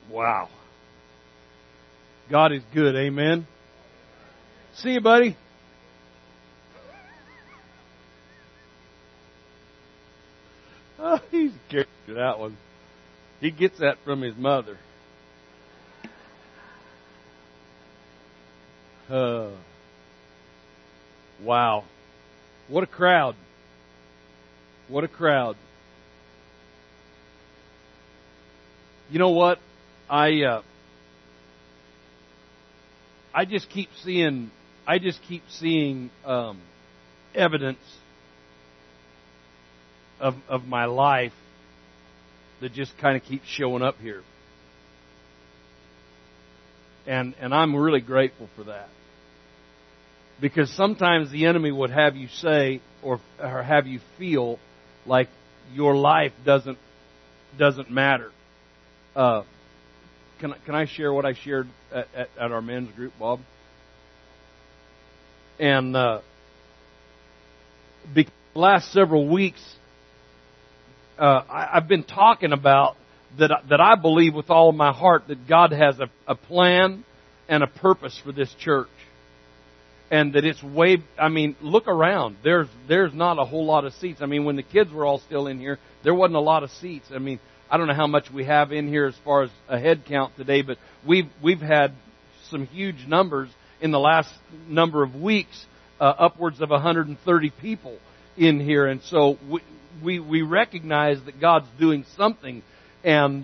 Wow. God is good, amen. See you, buddy. Oh, he's scared of that one. He gets that from his mother. Wow. What a crowd. What a crowd. You know what? I just keep seeing evidence of my life that just kind of keeps showing up here. And I'm really grateful for that. Because sometimes the enemy would have you say or have you feel like your life doesn't matter. Can I share what I shared at our men's group, Bob? And the last several weeks, I've been talking about that I believe with all of my heart that God has a plan and a purpose for this church. And that it's look around. There's not a whole lot of seats. I mean, when the kids were all still in here, there wasn't a lot of seats. I mean, I don't know how much we have in here as far as a head count today, but we've had some huge numbers in the last number of weeks, upwards of 130 people in here. And so we recognize that God's doing something. And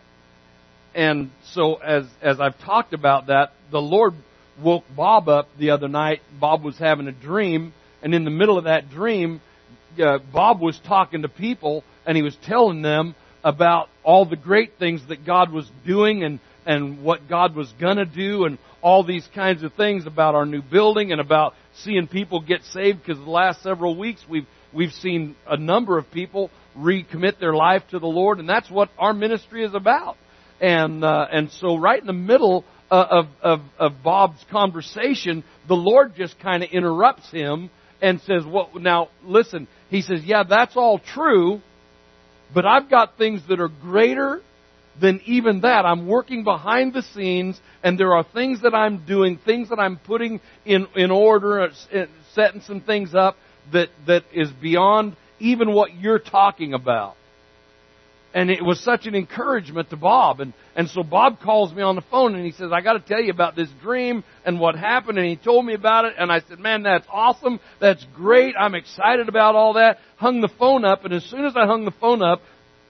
so as I've talked about that, the Lord woke Bob up the other night. Bob was having a dream, and in the middle of that dream, Bob was talking to people, and he was telling them about all the great things that God was doing and what God was going to do and all these kinds of things about our new building and about seeing people get saved, because the last several weeks we've seen a number of people recommit their life to the Lord, and that's what our ministry is about. And so right in the middle of Bob's conversation, the Lord just kind of interrupts him and says, "Well, now listen." He says, "Yeah, that's all true, but I've got things that are greater than even that. I'm working behind the scenes, and there are things that I'm doing, things that I'm putting in order, setting some things up that is beyond even what you're talking about." And it was such an encouragement to Bob. And so Bob calls me on the phone and he says, "I got to tell you about this dream and what happened." And he told me about it. And I said, "Man, that's awesome. That's great. I'm excited about all that." Hung the phone up. And as soon as I hung the phone up,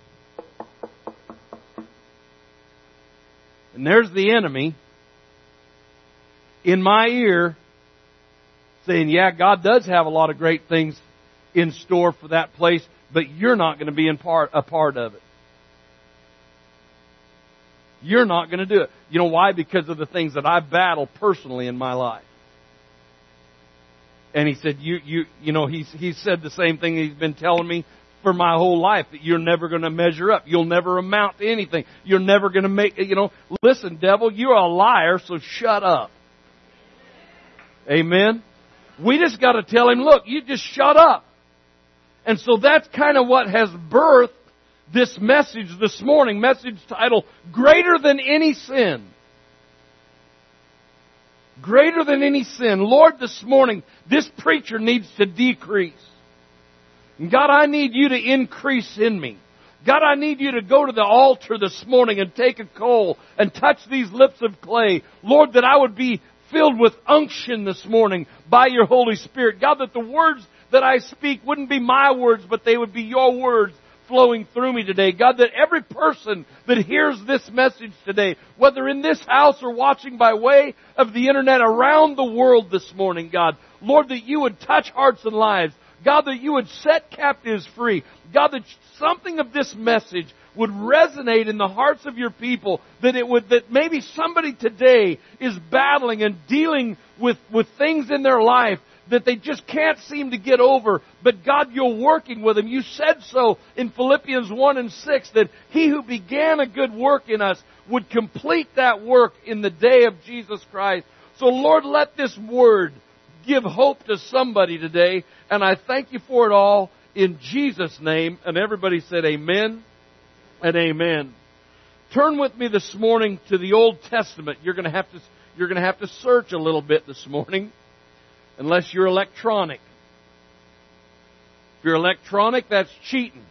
and there's the enemy in my ear saying, "Yeah, God does have a lot of great things in store for that place, but you're not going to be a part of it. You're not going to do it." You know why? Because of the things that I battle personally in my life. And he said, you know, he said the same thing he's been telling me for my whole life, that you're never going to measure up. You'll never amount to anything. You're never going to make, listen, devil, you're a liar, so shut up. Amen? We just got to tell him, look, you just shut up. And so that's kind of what has birthed this message this morning, message titled, Greater Than Any Sin. Greater than any sin. Lord, this morning, this preacher needs to decrease. And God, I need you to increase in me. God, I need you to go to the altar this morning and take a coal and touch these lips of clay. Lord, that I would be filled with unction this morning by your Holy Spirit. God, that the words that I speak wouldn't be my words, but they would be your words flowing through me today. God, that every person that hears this message today, whether in this house or watching by way of the internet around the world this morning, God, Lord, that you would touch hearts and lives. God, that you would set captives free. God, that something of this message would resonate in the hearts of your people, that maybe somebody today is battling and dealing with things in their life that they just can't seem to get over. But God, you're working with them. You said so in Philippians 1 and 6 that he who began a good work in us would complete that work in the day of Jesus Christ. So Lord, let this word give hope to somebody today. And I thank you for it all in Jesus' name. And everybody said amen and amen. Turn with me this morning to the Old Testament. You're going to have to search a little bit this morning, unless you're electronic. If you're electronic, that's cheating.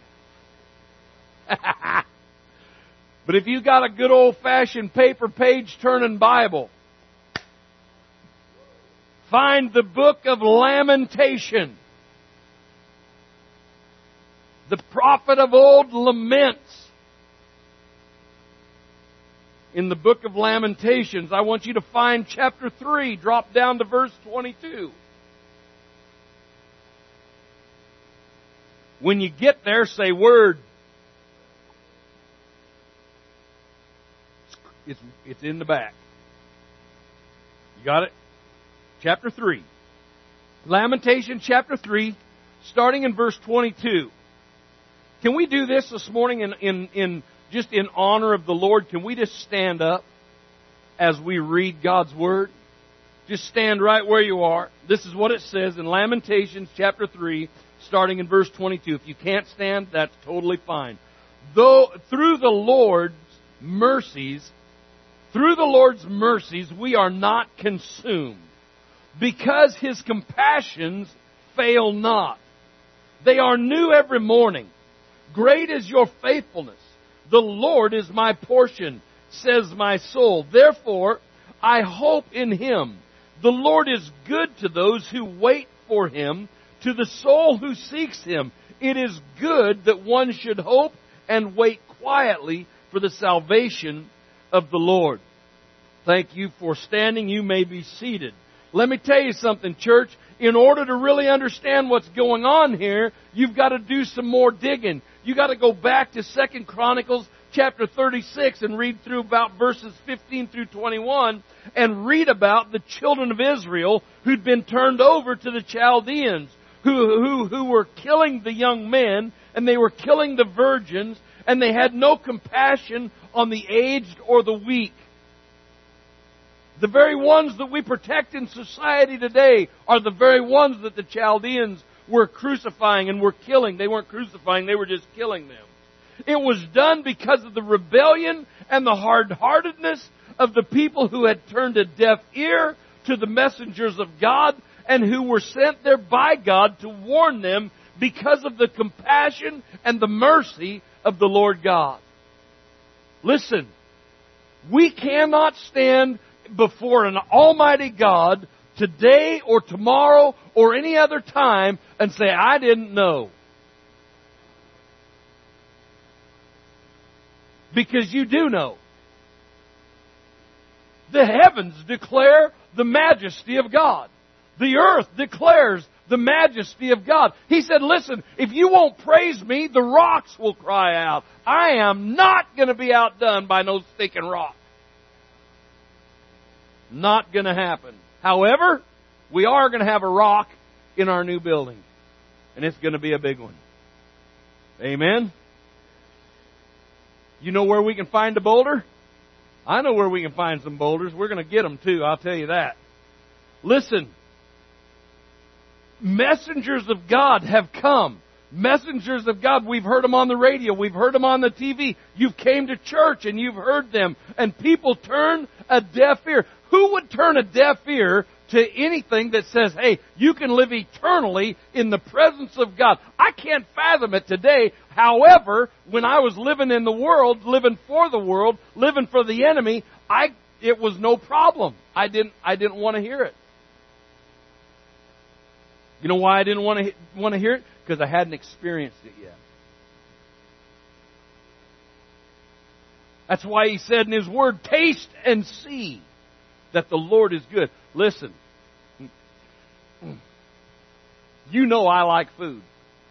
But if you got a good old-fashioned paper page-turning Bible, find the book of Lamentation. The prophet of old laments. In the book of Lamentations, I want you to find chapter 3. Drop down to verse 22. When you get there, say word. It's in the back. You got it? Chapter 3. Lamentation chapter 3, starting in verse 22. Can we do this morning in just in honor of the Lord? Can we just stand up as we read God's Word? Just stand right where you are. This is what it says in Lamentations chapter 3, starting in verse 22. If you can't stand, that's totally fine. Though through the Lord's mercies, we are not consumed, because His compassions fail not. They are new every morning. Great is your faithfulness. The Lord is my portion, says my soul. Therefore, I hope in Him. The Lord is good to those who wait for Him, to the soul who seeks Him. It is good that one should hope and wait quietly for the salvation of the Lord. Thank you for standing. You may be seated. Let me tell you something, church. In order to really understand what's going on here, you've got to do some more digging. You've got to go back to 2 Chronicles chapter 36 and read through about verses 15 through 21 and read about the children of Israel who'd been turned over to the Chaldeans, who were killing the young men, and they were killing the virgins, and they had no compassion on the aged or the weak. The very ones that we protect in society today are the very ones that the Chaldeans were crucifying and were killing. They weren't crucifying, they were just killing them. It was done because of the rebellion and the hard-heartedness of the people who had turned a deaf ear to the messengers of God and who were sent there by God to warn them because of the compassion and the mercy of the Lord God. Listen, we cannot stand before an almighty God today or tomorrow or any other time and say, I didn't know. Because you do know. The heavens declare the majesty of God. The earth declares the majesty of God. He said, listen, if you won't praise me, the rocks will cry out. I am not going to be outdone by no stinking rock. Not going to happen. However, we are going to have a rock in our new building. And it's going to be a big one. Amen? You know where we can find a boulder? I know where we can find some boulders. We're going to get them too, I'll tell you that. Listen. Messengers of God have come. Messengers of God, we've heard them on the radio, we've heard them on the TV. You've came to church and you've heard them. And people turn a deaf ear. Who would turn a deaf ear to anything that says, hey, you can live eternally in the presence of God? I can't fathom it today. However, when I was living in the world, living for the world, living for the enemy, it was no problem. I didn't want to hear it. You know why I didn't want to hear it? Because I hadn't experienced it yet. That's why He said in His Word, taste and see that the Lord is good. Listen, you know I like food.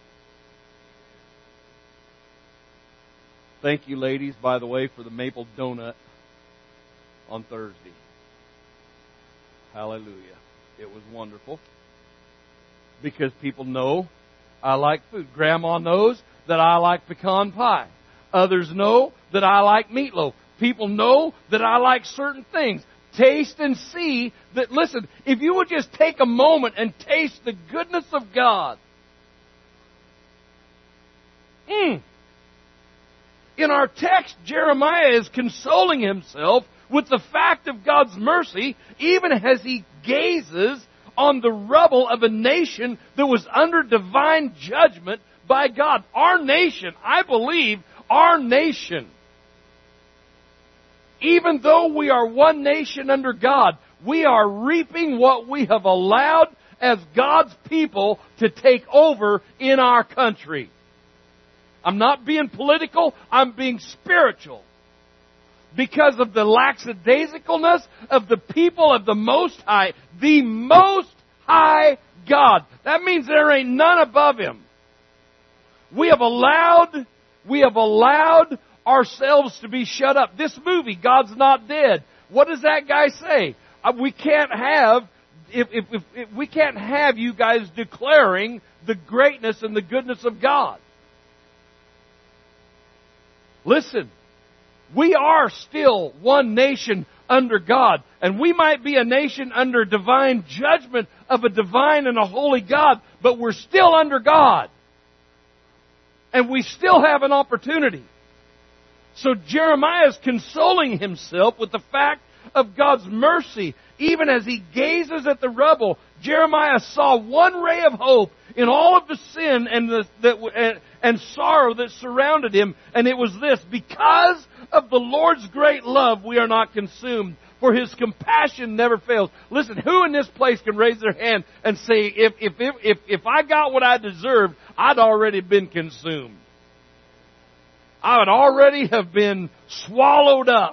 Thank you, ladies, by the way, for the maple donut on Thursday. Hallelujah. It was wonderful. Because people know I like food. Grandma knows that I like pecan pie. Others know that I like meatloaf. People know that I like certain things. Taste and see that, listen, if you would just take a moment and taste the goodness of God. In our text, Jeremiah is consoling himself with the fact of God's mercy, even as he gazes on the rubble of a nation that was under divine judgment by God. Our nation, I believe, our nation, even though we are one nation under God, we are reaping what we have allowed as God's people to take over in our country. I'm not being political, I'm being spiritual. Because of the lackadaisicalness of the people of the Most High God. That means there ain't none above Him. We have allowed ourselves to be shut up. This movie, God's Not Dead. What does that guy say? We can't have, if we can't have you guys declaring the greatness and the goodness of God. Listen, we are still one nation under God. And we might be a nation under divine judgment of a divine and a holy God, but we're still under God. And we still have an opportunity. So Jeremiah is consoling himself with the fact of God's mercy. Even as he gazes at the rubble, Jeremiah saw one ray of hope in all of the sin and sorrow that surrounded him. And it was this: because of the Lord's great love, we are not consumed, for His compassion never fails. Listen, who in this place can raise their hand and say, if I got what I deserved, I'd already been consumed. I would already have been swallowed up.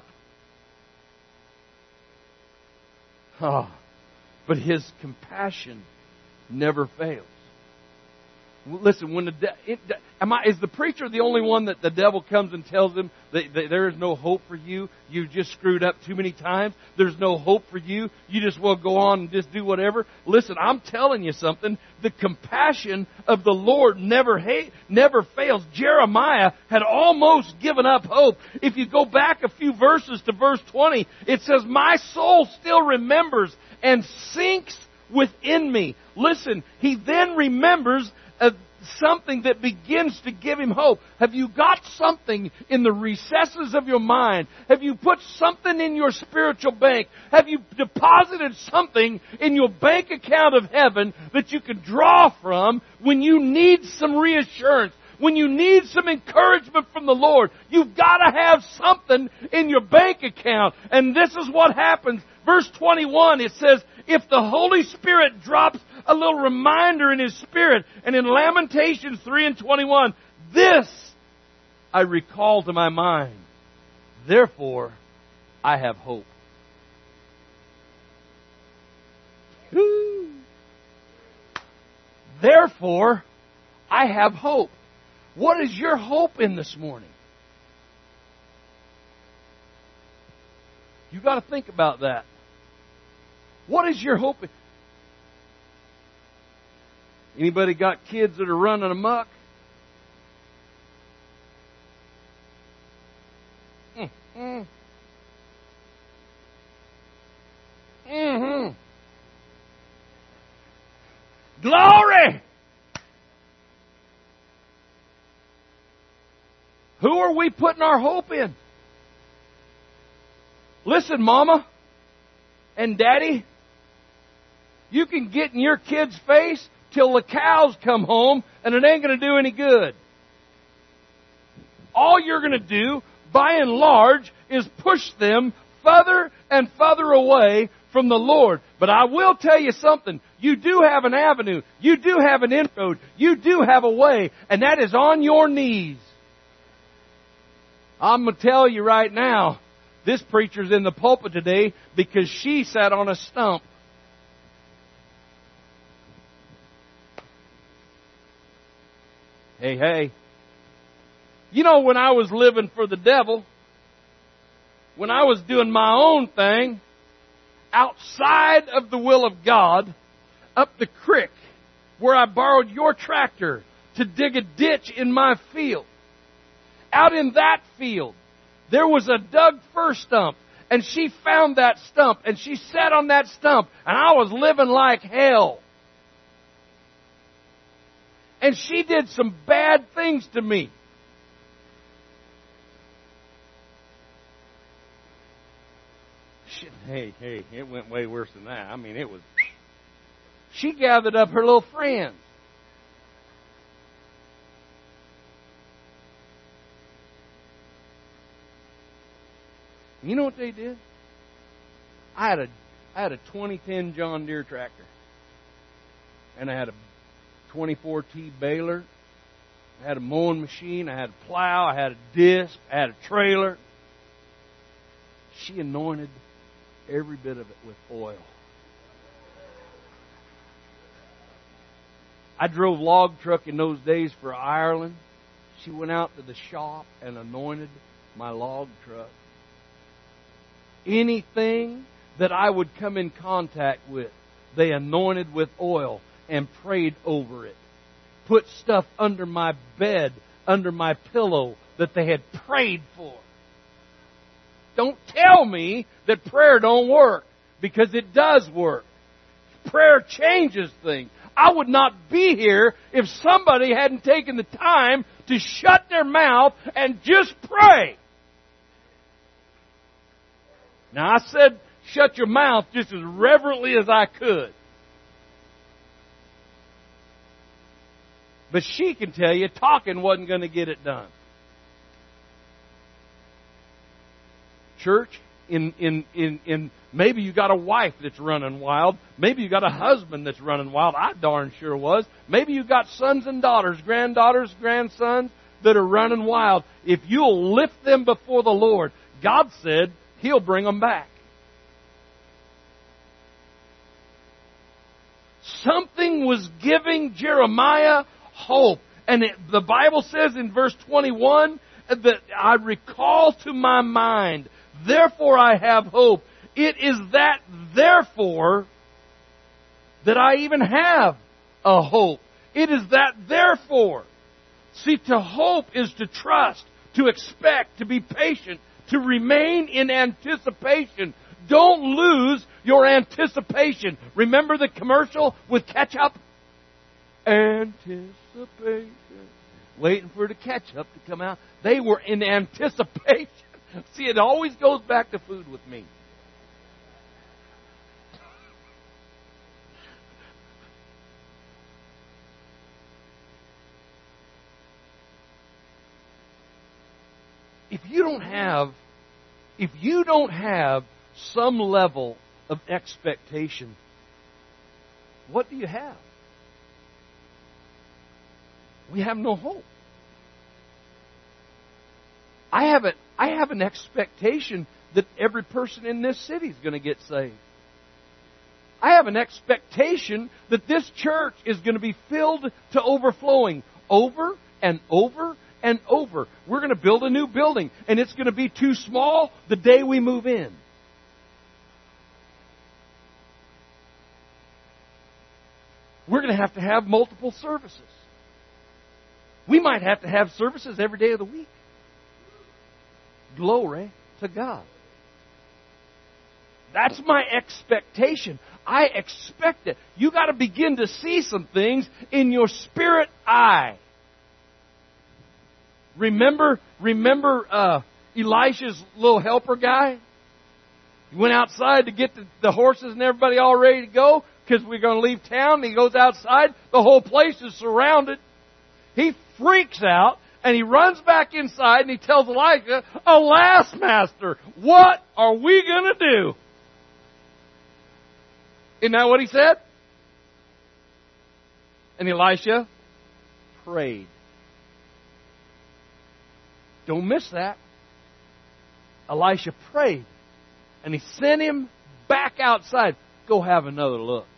Oh, but His compassion never fails. Listen, when is the preacher the only one that the devil comes and tells him that there is no hope for you? You just screwed up too many times. There's no hope for you. You just will go on and just do whatever. Listen, I'm telling you something. The compassion of the Lord never fails. Jeremiah had almost given up hope. If you go back a few verses to verse 20, it says, "My soul still remembers and sinks within me." Listen, he then remembers something that begins to give him hope. Have you got something in the recesses of your mind? Have you put something in your spiritual bank? Have you deposited something in your bank account of heaven that you can draw from when you need some reassurance? When you need some encouragement from the Lord? You've got to have something in your bank account. And this is what happens. Verse 21, it says, if the Holy Spirit drops a little reminder in His Spirit, and in Lamentations 3:21, this I recall to my mind. Therefore, I have hope. Therefore, I have hope. What is your hope in this morning? You've got to think about that. What is your hope? Anybody got kids that are running amok? Glory! Who are we putting our hope in? Listen, Mama and Daddy, you can get in your kid's face till the cows come home, and it ain't going to do any good. All you're going to do, by and large, is push them further and further away from the Lord. But I will tell you something. You do have an avenue. You do have an inroad. You do have a way, and that is on your knees. I'm going to tell you right now, this preacher's in the pulpit today because she sat on a stump. Hey. You know, when I was living for the devil, when I was doing my own thing, outside of the will of God, up the creek, where I borrowed your tractor to dig a ditch in my field. Out in that field, there was a dug fir stump, and she found that stump, and she sat on that stump, and I was living like hell. And she did some bad things to me. Hey, it went way worse than that. I mean, it was... She gathered up her little friends. You know what they did? I had a 2010 John Deere tractor. And I had a 24T baler. I had a mowing machine. I had a plow. I had a disc. I had a trailer. She anointed every bit of it with oil. I drove log truck in those days for Ireland. She went out to the shop and anointed my log truck. Anything that I would come in contact with, they anointed with oil and prayed over it. Put stuff under my bed, under my pillow that they had prayed for. Don't tell me that prayer don't work, because it does work. Prayer changes things. I would not be here if somebody hadn't taken the time to shut their mouth and just pray. Now, I said shut your mouth just as reverently as I could. But she can tell you talking wasn't going to get it done. Church, in maybe you got a wife that's running wild. Maybe you got a husband that's running wild. I darn sure was. Maybe you got sons and daughters, granddaughters, grandsons that are running wild. If you'll lift them before the Lord, God said He'll bring them back. Something was giving Jeremiah hope. And the Bible says in verse 21 that I recall to my mind, therefore I have hope. It is that therefore that I even have a hope. It is that therefore. See, to hope is to trust, to expect, to be patient, to remain in anticipation. Don't lose your anticipation. Remember the commercial with ketchup? Anticipation. Waiting for the ketchup to come out. They were in anticipation. See, it always goes back to food with me. If you don't have some level of expectation, what do you have? We have no hope. I have an expectation that every person in this city is going to get saved. I have an expectation that this church is going to be filled to overflowing over and over and over. We're going to build a new building, and it's going to be too small the day we move in. We're going to have multiple services. We might have to have services every day of the week. Glory to God. That's my expectation. I expect it. You got to begin to see some things in your spirit eye. Remember Elisha's little helper guy? He went outside to get the horses and everybody all ready to go because we're going to leave town. And he goes outside. The whole place is surrounded. He freaks out and he runs back inside and he tells Elisha, "Alas, Master, what are we going to do?" Isn't that what he said? And Elisha prayed. Don't miss that. Elisha prayed. And he sent him back outside. Go have another look.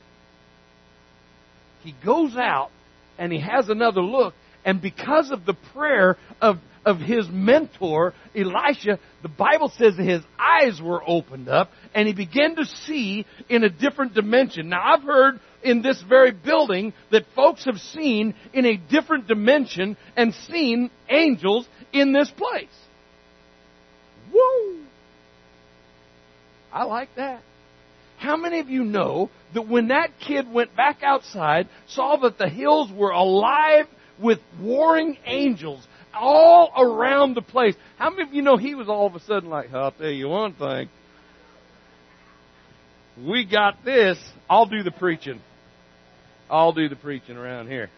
He goes out and he has another look. And because of the prayer of his mentor, Elisha, the Bible says that his eyes were opened up and he began to see in a different dimension. Now, I've heard in this very building that folks have seen in a different dimension and seen angels in this place. Woo! I like that. How many of you know that when that kid went back outside, saw that the hills were alive with warring angels all around the place? How many of you know he was all of a sudden like, "I'll tell you one thing. We got this. I'll do the preaching. I'll do the preaching around here.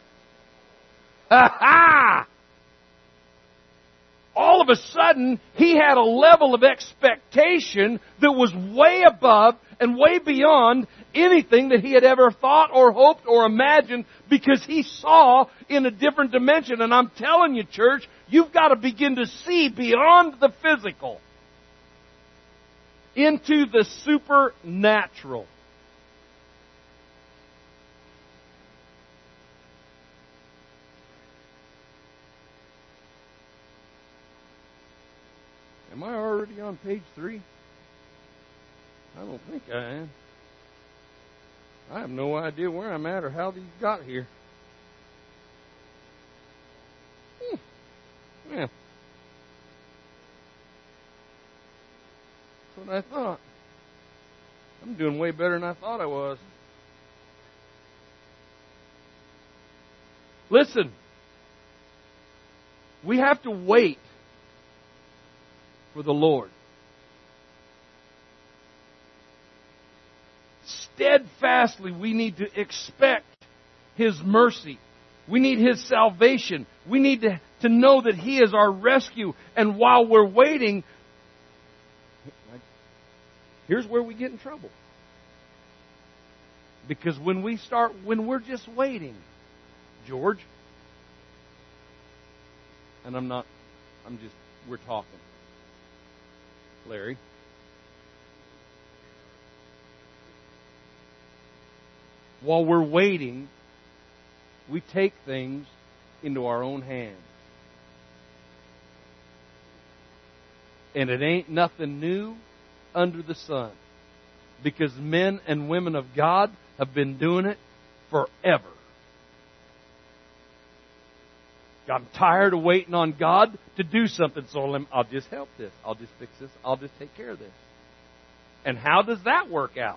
Ha ha! All of a sudden, he had a level of expectation that was way above and way beyond anything that he had ever thought or hoped or imagined, because he saw in a different dimension. And I'm telling you, church, you've got to begin to see beyond the physical into the supernatural. Am I already on page 3? I don't think I am. I have no idea where I'm at or how these got here. Yeah. That's what I thought. I'm doing way better than I thought I was. Listen. We have to wait for the Lord. Steadfastly, we need to expect His mercy. We need His salvation. We need to know that He is our rescue. And while we're waiting, here's where we get in trouble. Because when we're just waiting, George, and we're talking. Larry. While we're waiting, we take things into our own hands. And it ain't nothing new under the sun. Because men and women of God have been doing it forever. I'm tired of waiting on God to do something, so I'll just help this. I'll just fix this. I'll just take care of this. And how does that work out?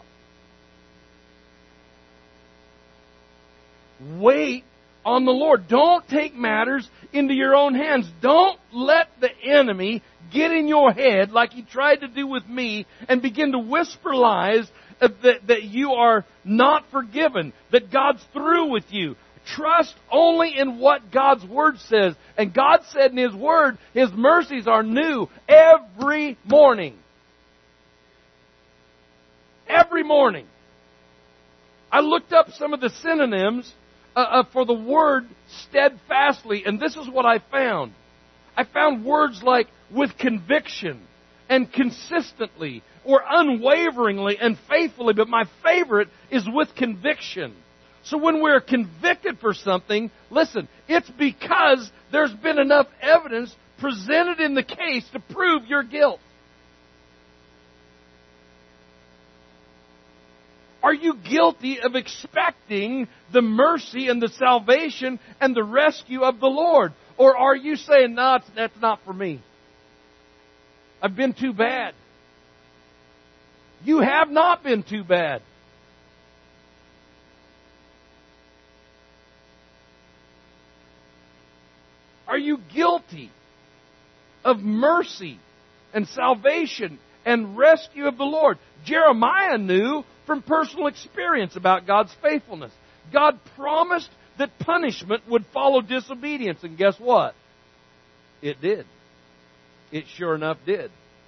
Wait on the Lord. Don't take matters into your own hands. Don't let the enemy get in your head like he tried to do with me and begin to whisper lies that you are not forgiven, that God's through with you. Trust only in what God's Word says. And God said in His Word, His mercies are new every morning. Every morning. I looked up some of the synonyms for the word steadfastly, and this is what I found. I found words like with conviction and consistently or unwaveringly and faithfully, but my favorite is with conviction. So when we're convicted for something, listen, it's because there's been enough evidence presented in the case to prove your guilt. Are you guilty of expecting the mercy and the salvation and the rescue of the Lord? Or are you saying, no, that's not for me? I've been too bad. You have not been too bad. Are you guilty of mercy and salvation and rescue of the Lord? Jeremiah knew from personal experience about God's faithfulness. God promised that punishment would follow disobedience, and guess what? It did. It sure enough did.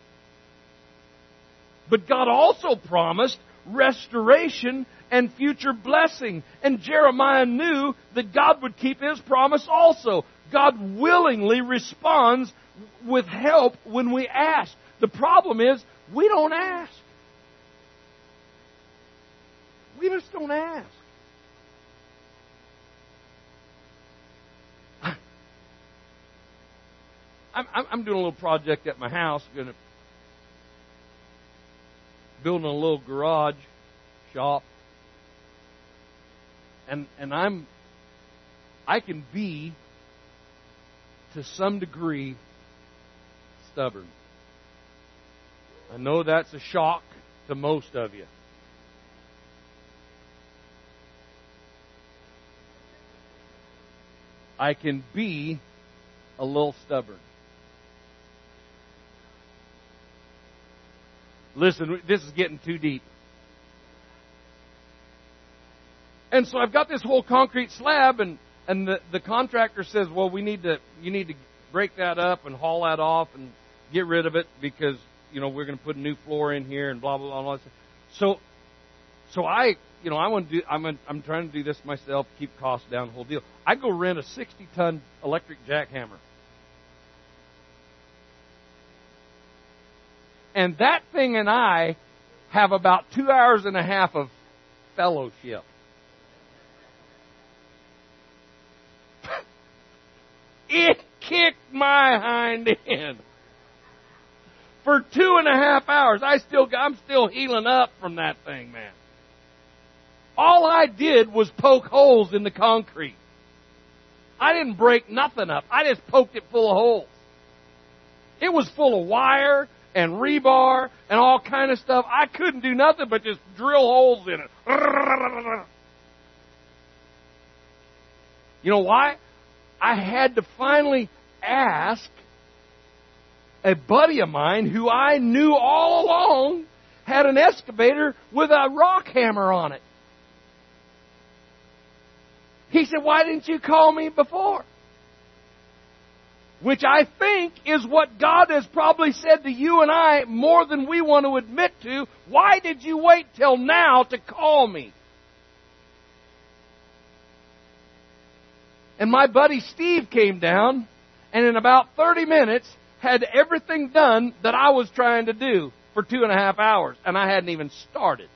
But God also promised restoration and future blessing. And Jeremiah knew that God would keep His promise also. God willingly responds with help when we ask. The problem is, we don't ask. We just don't ask. I'm doing a little project at my house, building a little garage shop, and I can be to some degree stubborn. I know that's a shock to most of you. I can be a little stubborn. Listen, this is getting too deep. And so I've got this whole concrete slab, and the contractor says, well, you need to break that up and haul that off and get rid of it because, we're going to put a new floor in here and blah, blah, blah, blah. So I'm trying to do this myself, keep costs down, the whole deal. I go rent a 60-ton electric jackhammer. And that thing and I have about 2 hours and a half of fellowship. It kicked my hind end. For 2.5 hours. I'm still healing up from that thing, man. All I did was poke holes in the concrete. I didn't break nothing up. I just poked it full of holes. It was full of wire and rebar and all kind of stuff. I couldn't do nothing but just drill holes in it. You know why? I had to finally ask a buddy of mine who I knew all along had an excavator with a rock hammer on it. He said, why didn't you call me before? Which I think is what God has probably said to you and I more than we want to admit to. Why did you wait till now to call me? And my buddy Steve came down, and in about 30 minutes had everything done that I was trying to do for 2.5 hours, and I hadn't even started.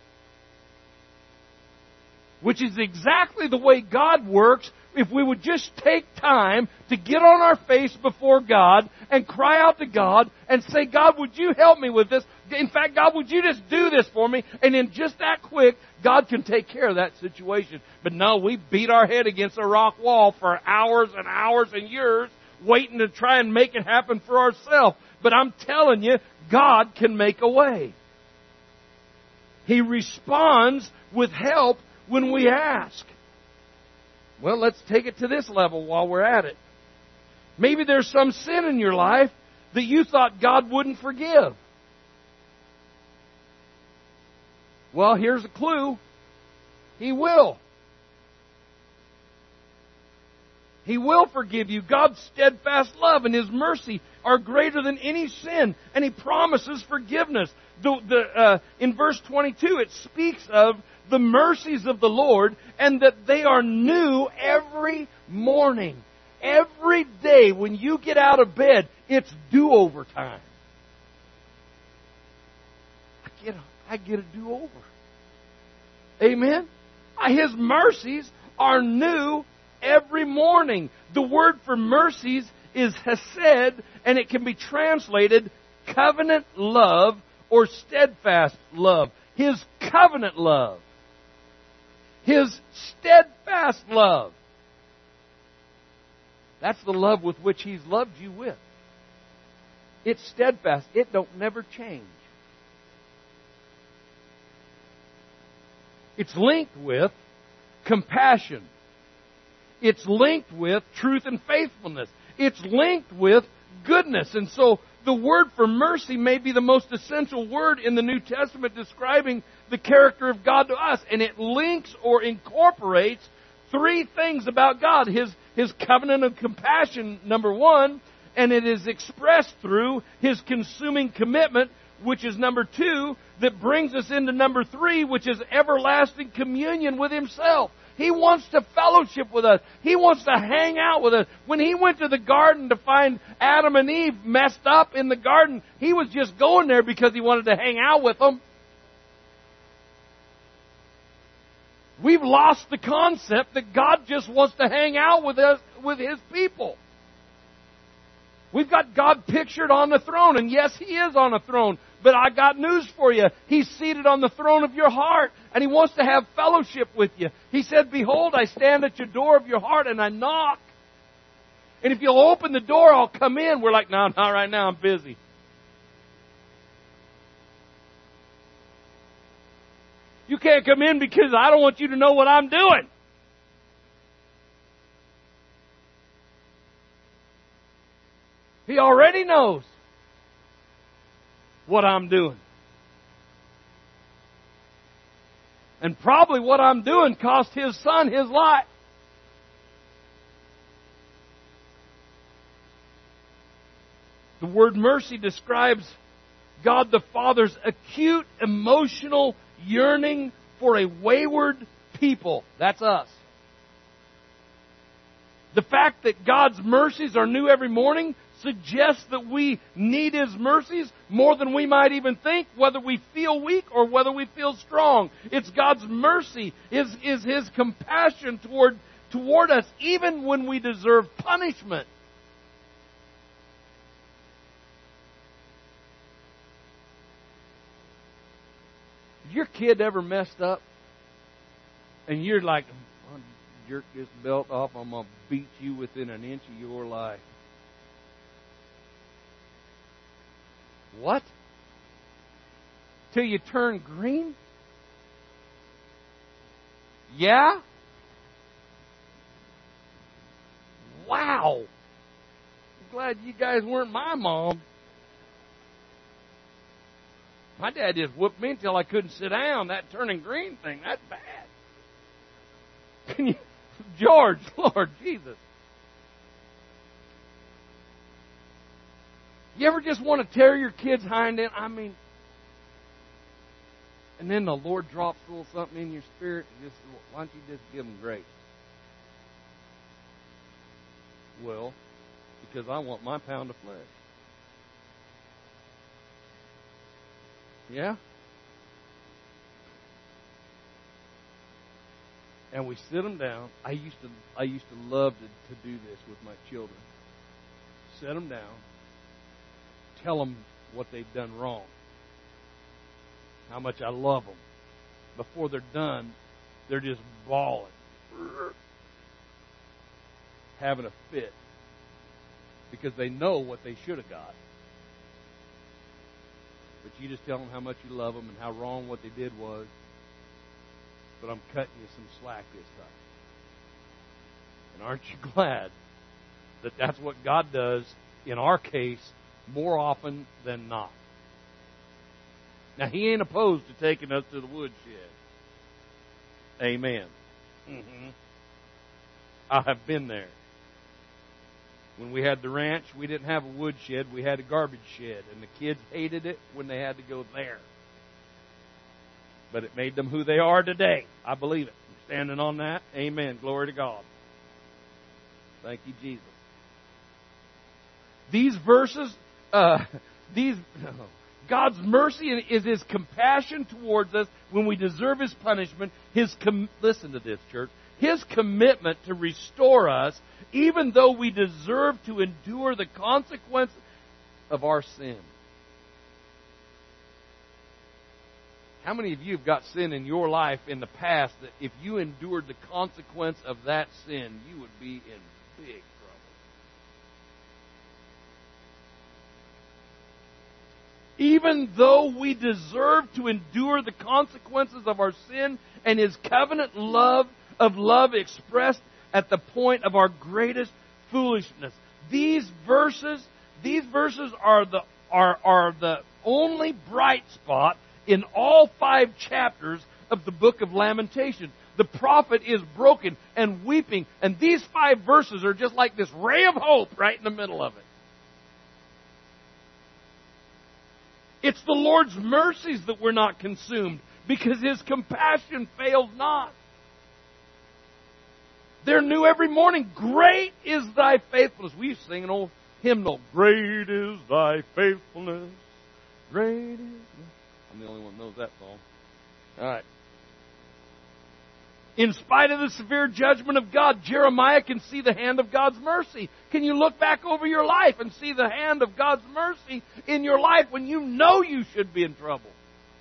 Which is exactly the way God works if we would just take time to get on our face before God and cry out to God and say, God, would you help me with this? In fact, God, would you just do this for me? And in just that quick, God can take care of that situation. But no, we beat our head against a rock wall for hours and hours and years waiting to try and make it happen for ourselves. But I'm telling you, God can make a way. He responds with help when we ask. Well, let's take it to this level while we're at it. Maybe there's some sin in your life that you thought God wouldn't forgive. Well, here's a clue. He will. He will forgive you. God's steadfast love and His mercy are greater than any sin, and He promises forgiveness. In verse 22, it speaks of the mercies of the Lord and that they are new every morning. Every day when you get out of bed, it's do-over time. I get a do-over. Amen? His mercies are new every morning. The word for mercies is hesed, and it can be translated covenant love or steadfast love. His covenant love. His steadfast love. That's the love with which He's loved you with. It's steadfast. It don't never change. It's linked with compassion. It's linked with truth and faithfulness. It's linked with goodness. And so the word for mercy may be the most essential word in the New Testament describing the character of God to us. And it links or incorporates three things about God. His covenant of compassion, number one, and it is expressed through His consuming commitment, which is number two, that brings us into number three, which is everlasting communion with Himself. He wants to fellowship with us. He wants to hang out with us. When He went to the garden to find Adam and Eve messed up in the garden, He was just going there because He wanted to hang out with them. We've lost the concept that God just wants to hang out with us, with His people. We've got God pictured on the throne, and yes, He is on a throne. But I got news for you. He's seated on the throne of your heart, and He wants to have fellowship with you. He said, behold, I stand at your door of your heart, and I knock. And if you'll open the door, I'll come in. We're like, no, not right now, I'm busy. You can't come in because I don't want you to know what I'm doing. He already knows what I'm doing. And probably what I'm doing cost his son his life. The word mercy describes God the Father's acute emotional yearning for a wayward people. That's us. The fact that God's mercies are new every morning suggests that we need His mercies more than we might even think, whether we feel weak or whether we feel strong. It's God's mercy, is His compassion toward us, even when we deserve punishment. Has your kid ever messed up? And you're like, I'll jerk this belt off, I'm going to beat you within an inch of your life. What? Till you turn green? Yeah? Wow. I'm glad you guys weren't my mom. My dad just whooped me until I couldn't sit down. That turning green thing, that's bad. Can you, George, Lord Jesus. You ever just want to tear your kid's hind end? I mean, and then the Lord drops a little something in your spirit. Just, why don't you just give them grace? Well, because I want my pound of flesh. Yeah? And we sit them down. I used to love to do this with my children. Sit them down. Tell them what they've done wrong. How much I love them. Before they're done, they're just bawling. Having a fit. Because they know what they should have got. But you just tell them how much you love them and how wrong what they did was. But I'm cutting you some slack this time. And aren't you glad that that's what God does in our case more often than not? Now, He ain't opposed to taking us to the woodshed. Amen. Mm-hmm. I have been there. When we had the ranch, we didn't have a woodshed. We had a garbage shed. And the kids hated it when they had to go there. But it made them who they are today. I believe it. I'm standing on that. Amen. Glory to God. Thank you, Jesus. These verses, God's mercy is His compassion towards us when we deserve His punishment. Listen to this, church. His commitment to restore us, even though we deserve to endure the consequence of our sin. How many of you have got sin in your life in the past that if you endured the consequence of that sin, you would be in big trouble? Even though we deserve to endure the consequences of our sin and His covenant love expressed at the point of our greatest foolishness. These verses are the only bright spot in all 5 chapters of the book of Lamentations. The prophet is broken and weeping, and these 5 verses are just like this ray of hope right in the middle of it. It's the Lord's mercies that we're not consumed, because His compassion fails not. They're new every morning. Great is Thy faithfulness. We used to sing an old hymnal. Great is Thy faithfulness. Great is... I'm the only one that knows that song. All right. In spite of the severe judgment of God, Jeremiah can see the hand of God's mercy. Can you look back over your life and see the hand of God's mercy in your life when you know you should be in trouble?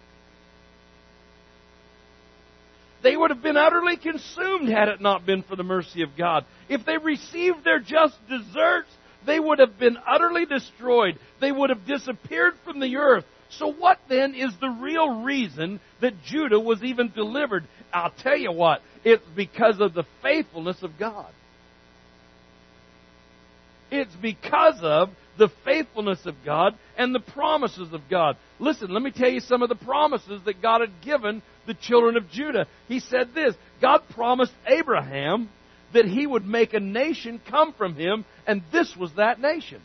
They would have been utterly consumed had it not been for the mercy of God. If they received their just deserts, they would have been utterly destroyed. They would have disappeared from the earth. So what then is the real reason that Judah was even delivered? I'll tell you what, it's because of the faithfulness of God. It's because of the faithfulness of God and the promises of God. Listen, let me tell you some of the promises that God had given the children of Judah. He said this: God promised Abraham that he would make a nation come from him, and this was that nation.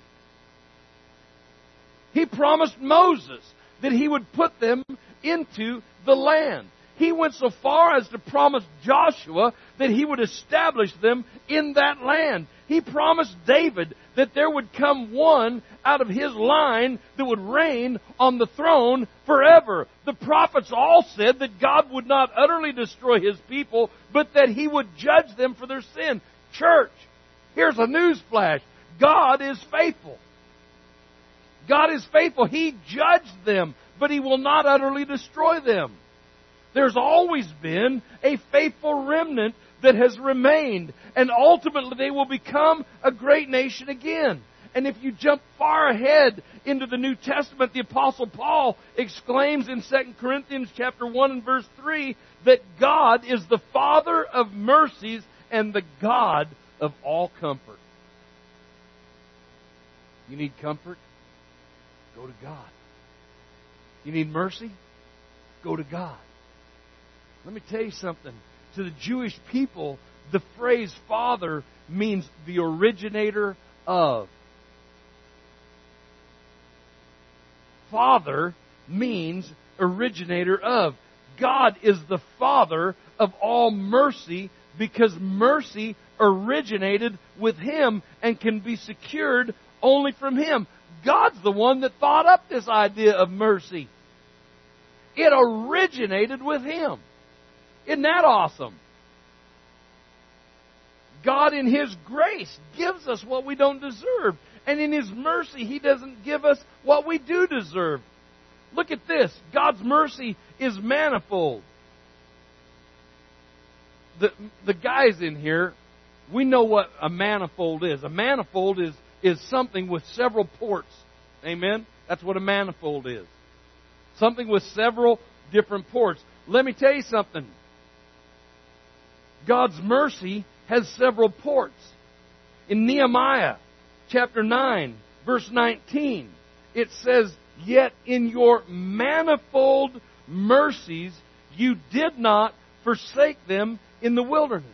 He promised Moses that he would put them into the land. He went so far as to promise Joshua that he would establish them in that land. He promised David that there would come one out of his line that would reign on the throne forever. The prophets all said that God would not utterly destroy his people, but that he would judge them for their sin. Church, here's a news flash. God is faithful. God is faithful. He judged them, but he will not utterly destroy them. There's always been a faithful remnant that has remained, and ultimately they will become a great nation again. And if you jump far ahead into the New Testament, the Apostle Paul exclaims in 2 Corinthians chapter 1 and verse 3 that God is the Father of mercies and the God of all comfort. You need comfort? Go to God. You need mercy? Go to God. Let me tell you something. To the Jewish people, the phrase Father means the originator of. Father means originator of. God is the Father of all mercy because mercy originated with Him and can be secured only from Him. God's the one that thought up this idea of mercy. It originated with Him. Isn't that awesome? God in His grace gives us what we don't deserve. And in His mercy, He doesn't give us what we do deserve. Look at this. God's mercy is manifold. The guys in here, we know what a manifold is. A manifold is something with several ports. Amen? That's what a manifold is. Something with several different ports. Let me tell you something. God's mercy has several ports. In Nehemiah chapter 9, verse 19, it says, "Yet in your manifold mercies you did not forsake them in the wilderness."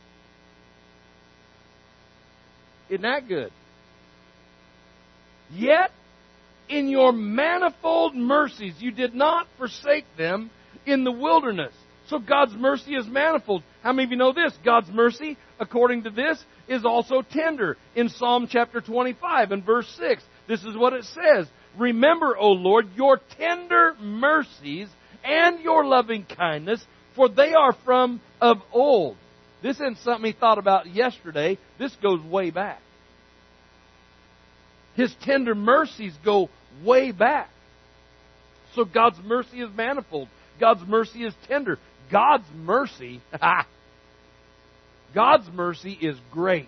Isn't that good? Yet in your manifold mercies you did not forsake them in the wilderness. So God's mercy is manifold. How many of you know this? God's mercy, according to this, is also tender. In Psalm chapter 25 and verse 6, this is what it says. "Remember, O Lord, your tender mercies and your loving kindness, for they are from of old." This isn't something he thought about yesterday. This goes way back. His tender mercies go way back. So God's mercy is manifold. God's mercy is tender. God's mercy, God's mercy is great.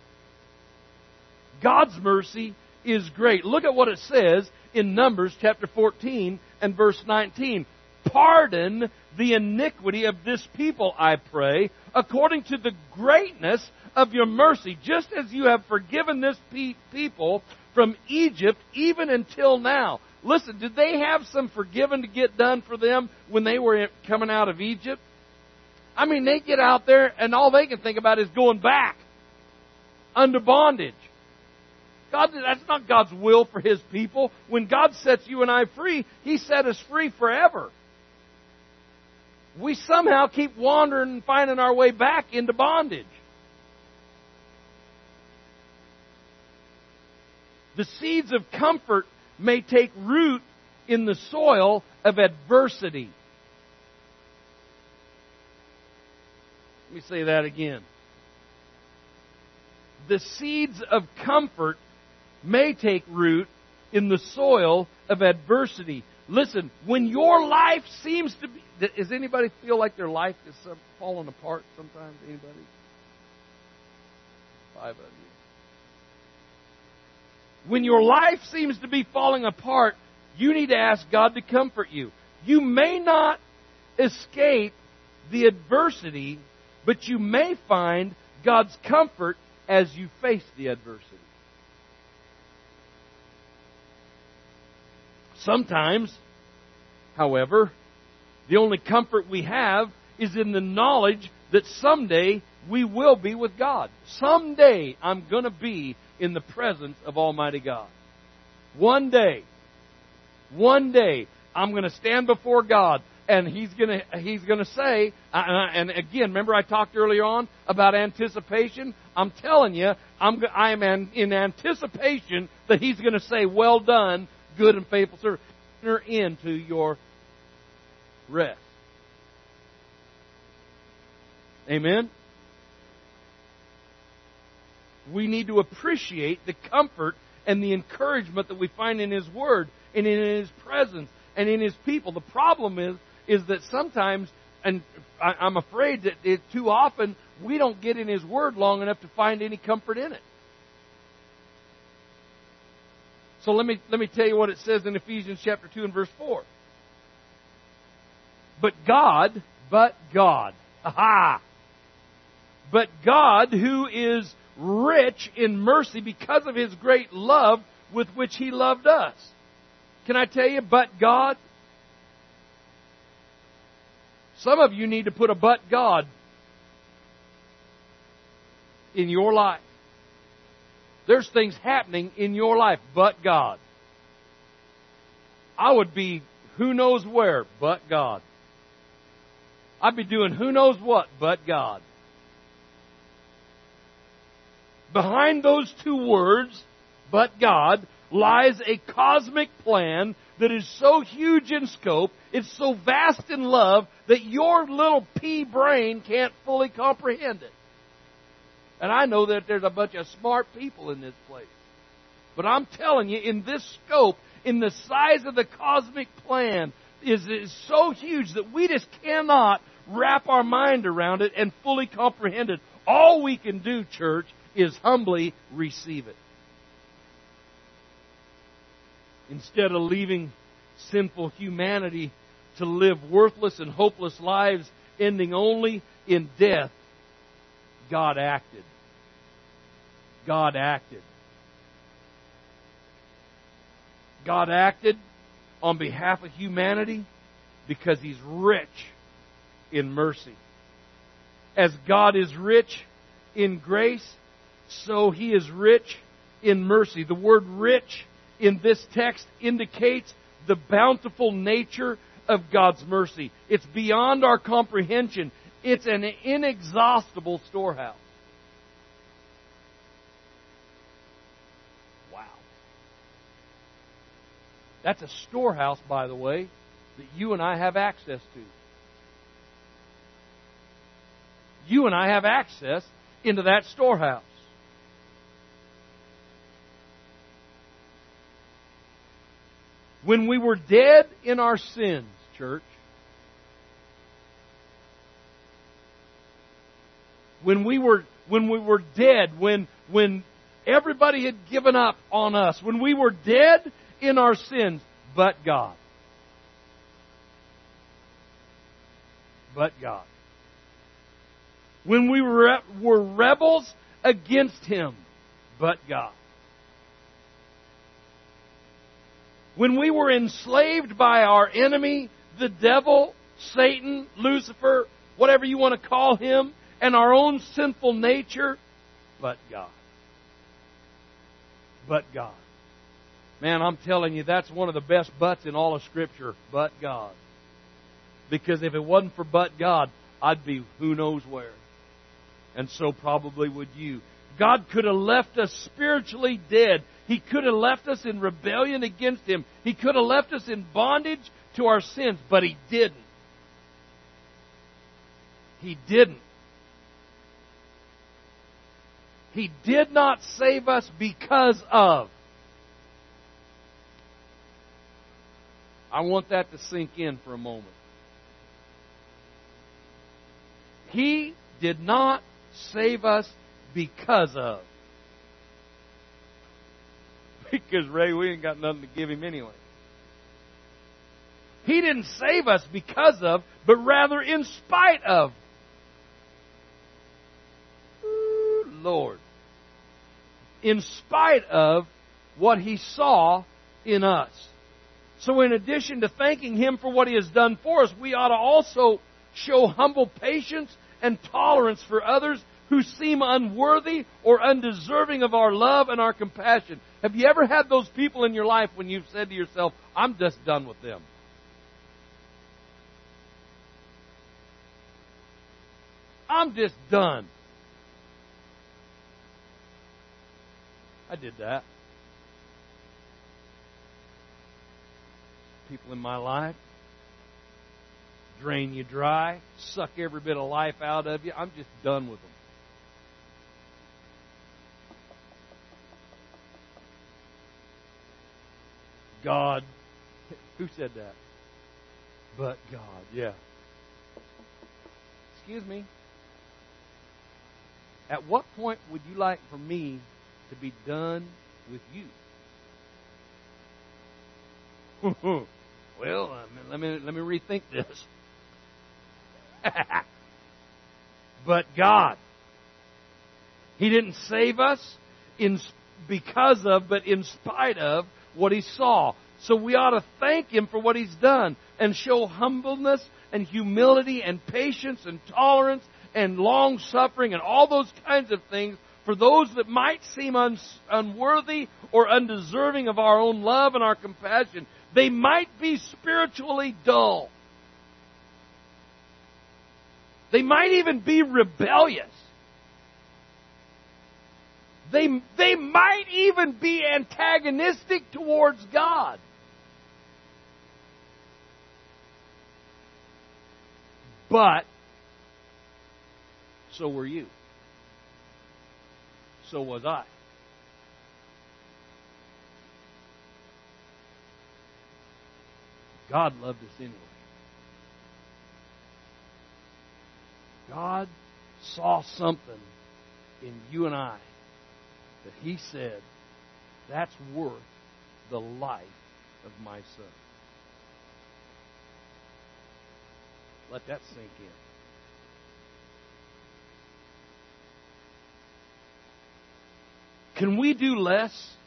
God's mercy is great. Look at what it says in Numbers chapter 14 and verse 19. "Pardon the iniquity of this people, I pray, according to the greatness of your mercy, just as you have forgiven this people from Egypt even until now." Listen, did they have some forgiven to get done for them when they were coming out of Egypt? I mean, they get out there and all they can think about is going back under bondage. That's not God's will for His people. When God sets you and I free, He set us free forever. We somehow keep wandering and finding our way back into bondage. The seeds of comfort may take root in the soil of adversity. Let me say that again. The seeds of comfort may take root in the soil of adversity. Listen, when your life seems to be... Does anybody feel like their life is falling apart sometimes? Anybody? 5 of you. When your life seems to be falling apart, you need to ask God to comfort you. You may not escape the adversity, but you may find God's comfort as you face the adversity. Sometimes, however, the only comfort we have is in the knowledge that someday we will be with God. Someday I'm going to be in the presence of Almighty God. One day I'm going to stand before God, and He's going to say, and again, remember I talked earlier on about anticipation? I'm telling you, I am in anticipation that He's going to say, "Well done, good and faithful servant. Enter into your rest." Amen? We need to appreciate the comfort and the encouragement that we find in His Word and in His presence and in His people. The problem is that sometimes, and I'm afraid that too often, we don't get in His Word long enough to find any comfort in it. So let me tell you what it says in Ephesians chapter 2 and verse 4. But God, aha! But God, who is rich in mercy because of His great love with which He loved us. Can I tell you, but God? Some of you need to put a "but God" in your life. There's things happening in your life, but God. I would be who knows where, but God. I'd be doing who knows what, but God. Behind those two words, but God, lies a cosmic plan that is so huge in scope, it's so vast in love, that your little pea brain can't fully comprehend it. And I know that there's a bunch of smart people in this place. But I'm telling you, in this scope, in the size of the cosmic plan, is so huge that we just cannot wrap our mind around it and fully comprehend it. All we can do, church, is humbly receive it. Instead of leaving sinful humanity to live worthless and hopeless lives ending only in death, God acted. God acted. God acted on behalf of humanity because He's rich in mercy. As God is rich in grace, so He is rich in mercy. The word "rich" in this text indicates the bountiful nature of God's mercy. It's beyond our comprehension. It's an inexhaustible storehouse. Wow. That's a storehouse, by the way, that you and I have access to. You and I have access into that storehouse. When we were dead in our sins, church, when we were dead, when everybody had given up on us, when we were dead in our sins, but God. But God. When we were rebels against Him, but God. When we were enslaved by our enemy, the devil, Satan, Lucifer, whatever you want to call him, and our own sinful nature, but God. But God. Man, I'm telling you, that's one of the best buts in all of Scripture, but God. Because if it wasn't for but God, I'd be who knows where. And so probably would you. God could have left us spiritually dead. He could have left us in rebellion against Him. He could have left us in bondage to our sins, but He didn't. He didn't. He did not save us because of. I want that to sink in for a moment. He did not save us because of. Because, Ray, we ain't got nothing to give Him anyway. He didn't save us because of, but rather in spite of. Ooh, Lord. In spite of what He saw in us. So in addition to thanking Him for what He has done for us, we ought to also show humble patience and tolerance for others who seem unworthy or undeserving of our love and our compassion. Have you ever had those people in your life when you've said to yourself, I'm just done with them? I'm just done. I did that. People in my life drain you dry, suck every bit of life out of you. I'm just done with them. God, who said that? But God, yeah. Excuse me. At what point would you like for me to be done with you? Well, let me rethink this. But God, He didn't save us because of, but in spite of what He saw. So we ought to thank Him for what He's done and show humbleness and humility and patience and tolerance and long-suffering and all those kinds of things for those that might seem unworthy or undeserving of our own love and our compassion. They might be spiritually dull. They might even be rebellious. They might even be antagonistic towards God. But so were you. So was I. God loved us anyway. God saw something in you and I that He said, that's worth the life of my son. Let that sink in. Can we do less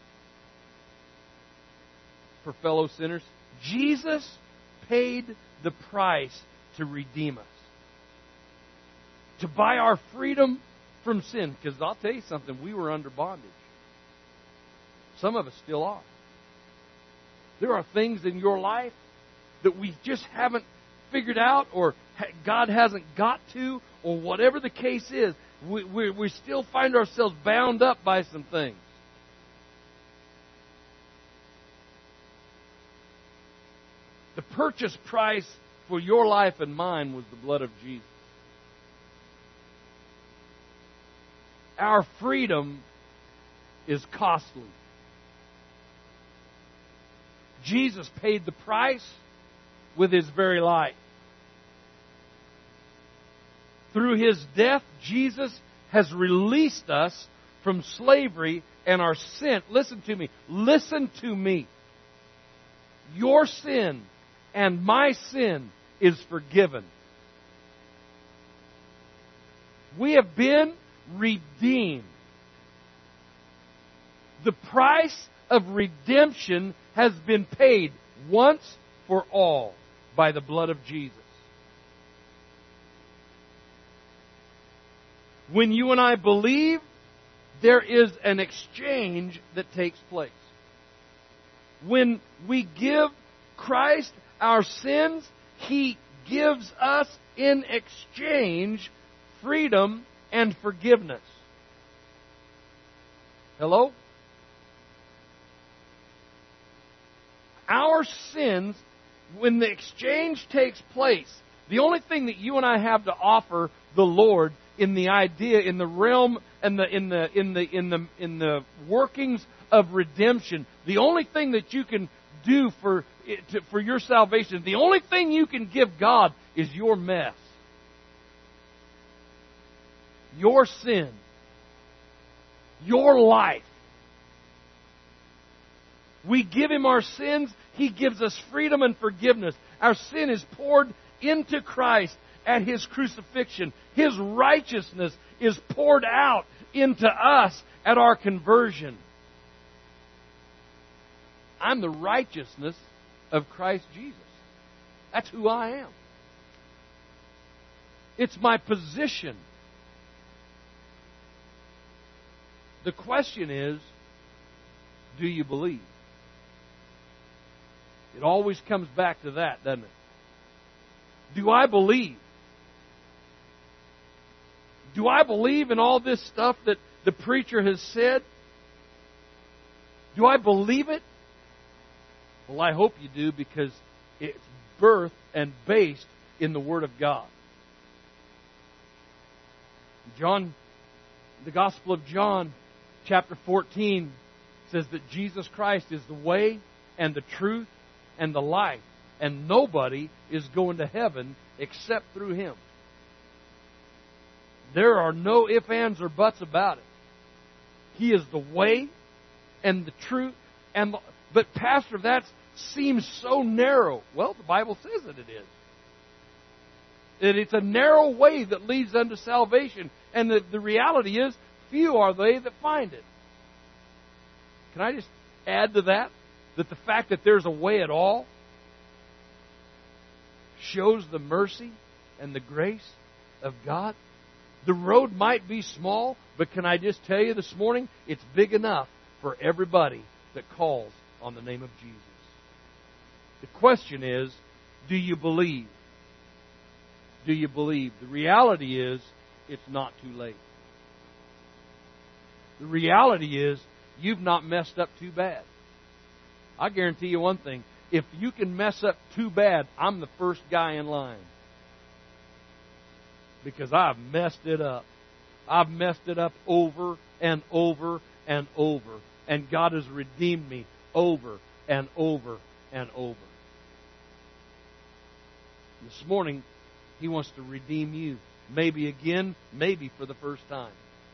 for fellow sinners? Jesus paid the price to redeem us, to buy our freedom from sin. Because I'll tell you something, we were under bondage. Some of us still are. There are things in your life that we just haven't figured out, or God hasn't got to, or whatever the case is. We still find ourselves bound up by some things. The purchase price for your life and mine was the blood of Jesus. Our freedom is costly. Jesus paid the price with His very life. Through His death, Jesus has released us from slavery and our sin. Listen to me. Listen to me. Your sin and my sin is forgiven. We have been redeemed. The price of redemption has been paid once for all by the blood of Jesus. When you and I believe, there is an exchange that takes place. When we give Christ our sins, He gives us in exchange freedom and forgiveness. Hello? Our sins, when the exchange takes place, the only thing that you and I have to offer the Lord in the idea, in the realm, and in the workings of redemption, the only thing that you can do for your salvation, the only thing you can give God is your mess, your sin, your life. We give Him our sins, He gives us freedom and forgiveness. Our sin is poured into Christ at His crucifixion. His righteousness is poured out into us at our conversion. I'm the righteousness of Christ Jesus. That's who I am. It's my position. The question is, do you believe? It always comes back to that, doesn't it? Do I believe? Do I believe in all this stuff that the preacher has said? Do I believe it? Well, I hope you do, because it's birthed and based in the Word of God. John, the Gospel of John, chapter 14, says that Jesus Christ is the way and the truth and the life, and nobody is going to heaven except through Him. There are no ifs, ands, or buts about it. He is the way and the truth. But Pastor, that seems so narrow. Well, the Bible says that it is. That it's a narrow way that leads unto salvation. And the reality is, few are they that find it. Can I just add to that? That the fact that there's a way at all shows the mercy and the grace of God. The road might be small, but can I just tell you this morning, it's big enough for everybody that calls on the name of Jesus. The question is, do you believe? Do you believe? The reality is, it's not too late. The reality is, you've not messed up too bad. I guarantee you one thing. If you can mess up too bad, I'm the first guy in line. Because I've messed it up. I've messed it up over and over and over. And God has redeemed me over and over and over. This morning, He wants to redeem you. Maybe again, maybe for the first time.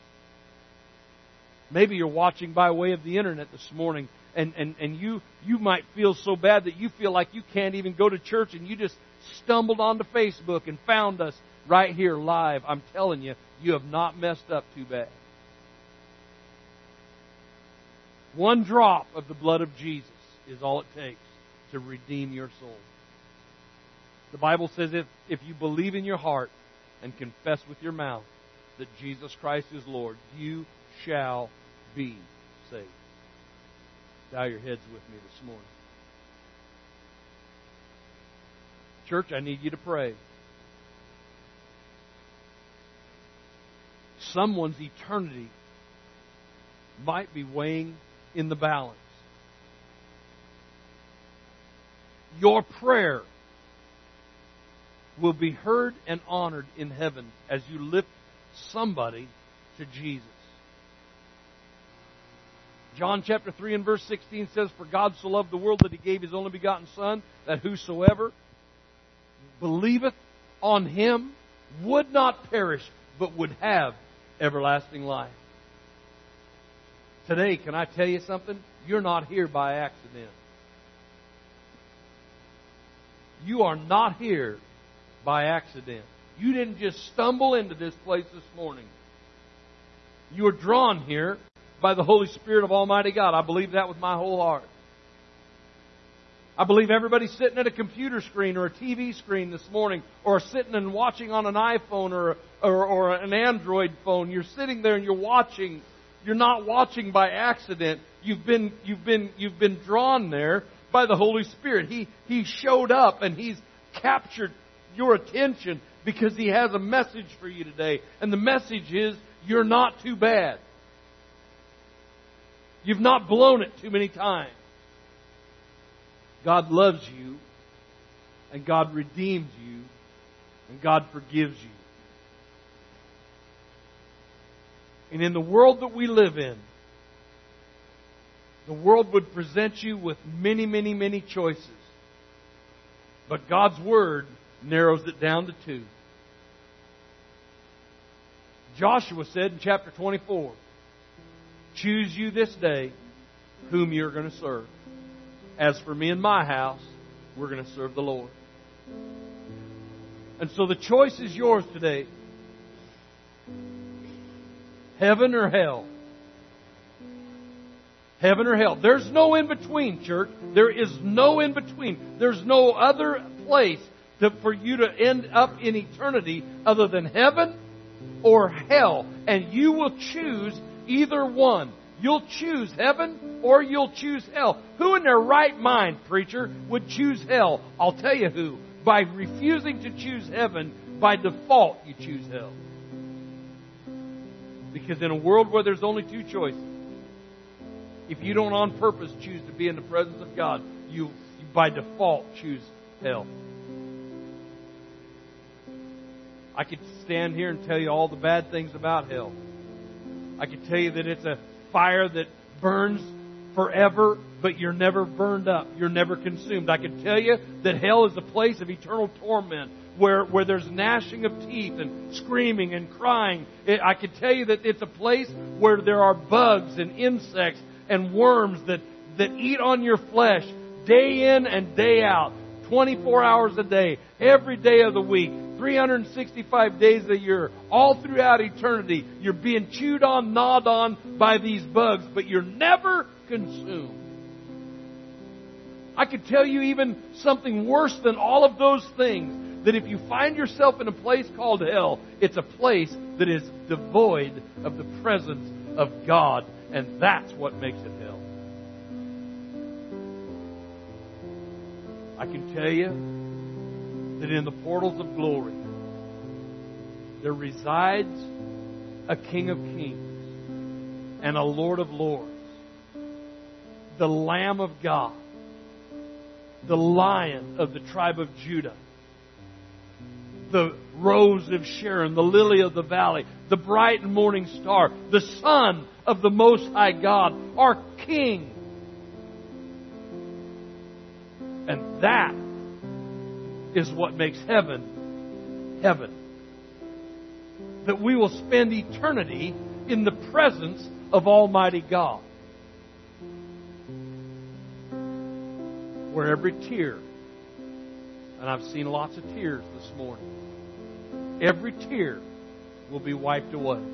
Maybe you're watching by way of the internet this morning, and you might feel so bad that you feel like you can't even go to church, and you just stumbled onto Facebook and found us right here live. I'm telling you, you have not messed up too bad. One drop of the blood of Jesus is all it takes to redeem your soul. The Bible says if you believe in your heart and confess with your mouth that Jesus Christ is Lord, you shall be saved. Bow your heads with me this morning. Church, I need you to pray. Someone's eternity might be weighing in the balance. Your prayer will be heard and honored in heaven as you lift somebody to Jesus. John chapter 3 and verse 16 says, "For God so loved the world that He gave His only begotten Son, that whosoever believeth on Him would not perish, but would have everlasting life." Today, can I tell you something? You're not here by accident. You are not here by accident. You didn't just stumble into this place this morning. You were drawn here by the Holy Spirit of Almighty God. I believe that with my whole heart. I believe everybody sitting at a computer screen or a TV screen this morning, or sitting and watching on an iPhone or an Android phone, you're sitting there and you're watching. You're not watching by accident. You've been drawn there by the Holy Spirit. He showed up and He's captured your attention because He has a message for you today. And the message is, you're not too bad. You've not blown it too many times. God loves you, and God redeems you, and God forgives you. And in the world that we live in, the world would present you with many, many, many choices. But God's Word narrows it down to two. Joshua said in chapter 24, "Choose you this day whom you're going to serve. As for me and my house, we're going to serve the Lord." And so the choice is yours today. Heaven or hell? Heaven or hell. There's no in between, church. There is no in between. There's no other place for you to end up in eternity other than heaven or hell. And you will choose either one. You'll choose heaven or you'll choose hell. Who in their right mind, preacher, would choose hell? I'll tell you who. By refusing to choose heaven, by default you choose hell. Because in a world where there's only two choices, if you don't on purpose choose to be in the presence of God, you by default choose hell. I could stand here and tell you all the bad things about hell. I could tell you that it's a fire that burns forever, but you're never burned up. You're never consumed. I could tell you that hell is a place of eternal torment where there's gnashing of teeth and screaming and crying. I could tell you that it's a place where there are bugs and insects and worms that eat on your flesh day in and day out, 24 hours a day, every day of the week, 365 days a year, all throughout eternity. You're being chewed on, gnawed on by these bugs, but you're never consumed. I could tell you even something worse than all of those things, that if you find yourself in a place called hell, it's a place that is devoid of the presence of God, and that's what makes it hell. I can tell you that in the portals of glory, there resides a King of Kings and a Lord of Lords, the Lamb of God, the Lion of the tribe of Judah, the Rose of Sharon, the Lily of the Valley, the bright and morning star, the Son of the Most High God, our King. And that is what makes heaven, heaven. That we will spend eternity in the presence of Almighty God. Where every tear, and I've seen lots of tears this morning, every tear will be wiped away.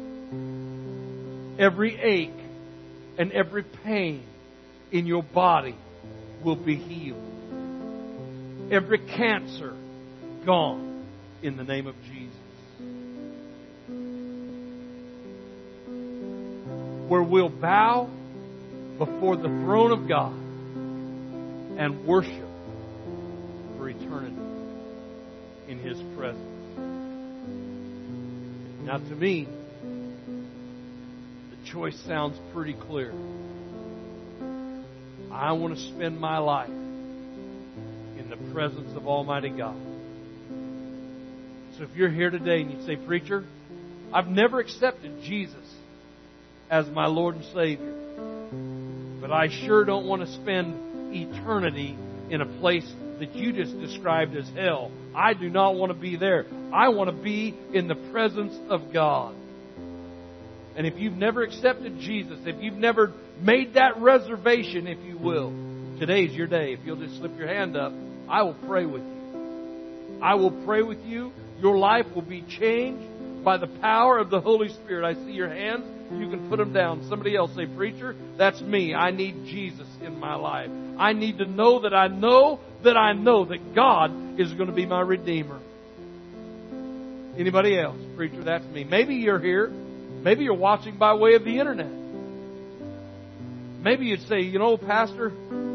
Every ache and every pain in your body will be healed. Every cancer gone in the name of Jesus. Where we'll bow before the throne of God and worship for eternity in His presence. Now to me, the choice sounds pretty clear. I want to spend my life in the presence of Almighty God. So if you're here today and you say, preacher, I've never accepted Jesus as my Lord and Savior, but I sure don't want to spend eternity in a place that you just described as hell. I do not want to be there. I want to be in the presence of God. And if you've never accepted Jesus, if you've never made that reservation, if you will, today's your day. If you'll just slip your hand up, I will pray with you. I will pray with you. Your life will be changed by the power of the Holy Spirit. I see your hands. You can put them down. Somebody else say, preacher, that's me. I need Jesus in my life. I need to know that I know that God is going to be my Redeemer. Anybody else? Preacher, that's me. Maybe you're here. Maybe you're watching by way of the internet. Maybe you'd say, you know, Pastor,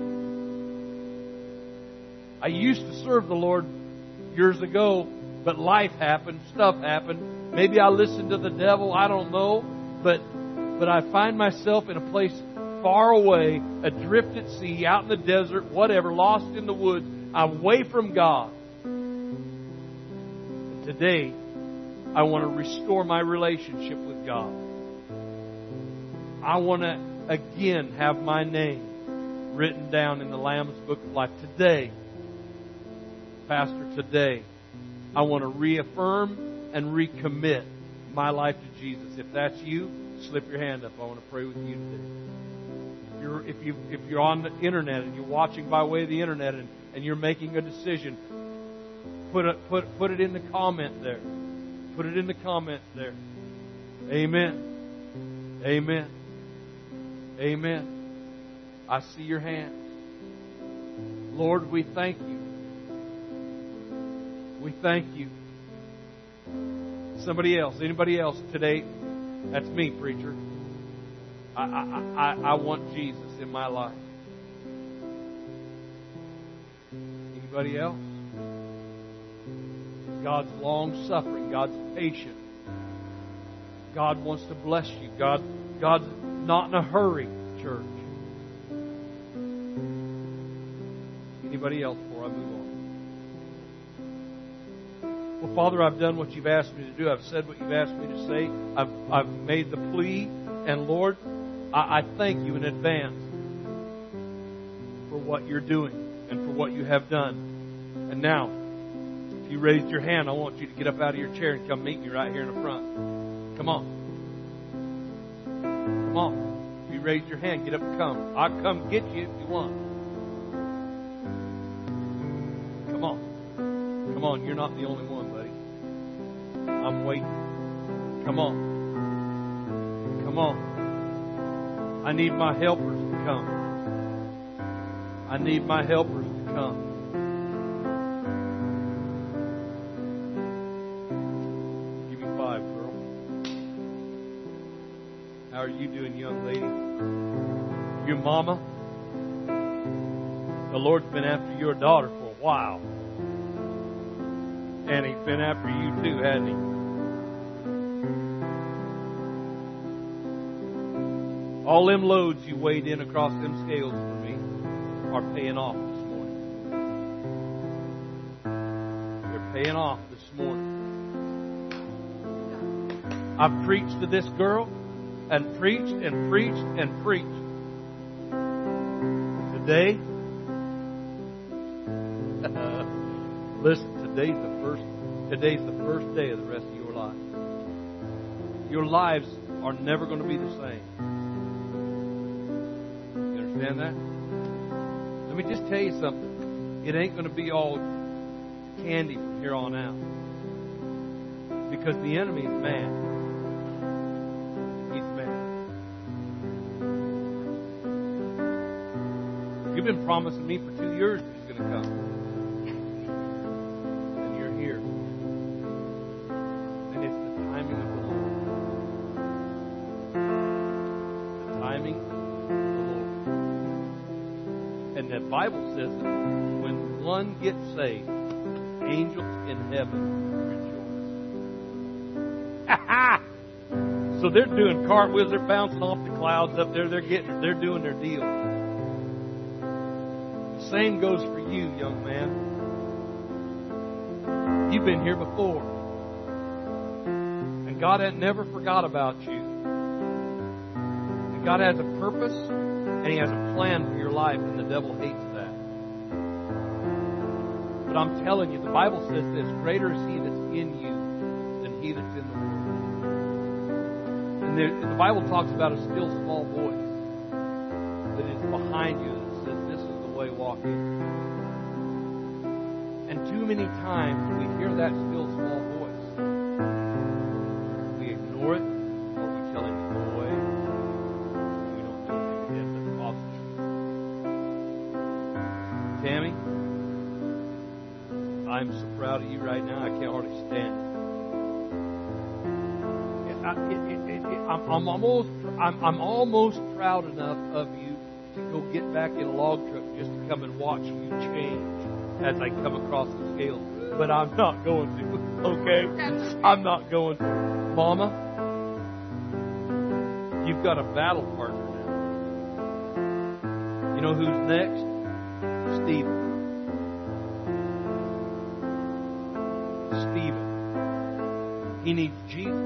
I used to serve the Lord years ago, but life happened, stuff happened. Maybe I listened to the devil, I don't know. But I find myself in a place far away, adrift at sea, out in the desert, whatever, lost in the woods, away from God. And today, I want to restore my relationship with God. I want to again have my name written down in the Lamb's Book of Life. Today, Pastor, today, I want to reaffirm and recommit my life to Jesus. If that's you, slip your hand up. I want to pray with you today. If you're on the internet and you're watching by way of the internet and you're making a decision, put it in the comment there. Put it in the comments there. Amen. Amen. Amen. I see your hands. Lord, we thank you. We thank you. Somebody else, anybody else today? That's me, preacher. I want Jesus in my life. Anybody else? God's long suffering. God's patient. God wants to bless you. God's not in a hurry, church. Anybody else before I move on? Well, Father, I've done what you've asked me to do. I've said what you've asked me to say. I've made the plea. And Lord, I thank you in advance for what you're doing and for what you have done. And now, if you raised your hand, I want you to get up out of your chair and come meet me right here in the front. Come on. Come on. If you raised your hand, get up and come. I'll come get you if you want. Come on. Come on. You're not the only one, buddy. I'm waiting. Come on. Come on. I need my helpers to come. I need my helpers to come. Give me 5, girl. How are you doing, young lady? Your mama? The Lord's been after your daughter for a while. And He's been after you too, hasn't He? All them loads you weighed in across them scales for me are paying off this morning. They're paying off this morning. I've preached to this girl and preached and preached and preached. Today, listen, today's the first day of the rest of your life. Your lives are never going to be the same. Understand that? Let me just tell you something. It ain't going to be all candy from here on out. Because the enemy's mad. He's mad. You've been promising me for 2 years that He's going to come. And you're here. And it's the timing of the Lord. The timing. And the Bible says that when one gets saved, angels in heaven rejoice. So they're doing cartwheels, they're bouncing off the clouds up there, they're doing their deal. The same goes for you, young man. You've been here before. And God had never forgot about you. And God has a purpose. And He has a plan for your life, and the devil hates that. But I'm telling you, the Bible says this: greater is He that's in you than he that's in the world. And the Bible talks about a still small voice that is behind you that says, this is the way, walk in. And too many times we hear that still small voice. We ignore it, or we tell Him to go away. Tammy, I'm so proud of you right now. I can't hardly stand it. I'm almost proud enough of you to go get back in a log truck just to come and watch you change as I come across the scales. But I'm not going to. Okay, I'm not going to. Mama, you've got a battle partner now. You know who's next? Stephen. He needs Jesus.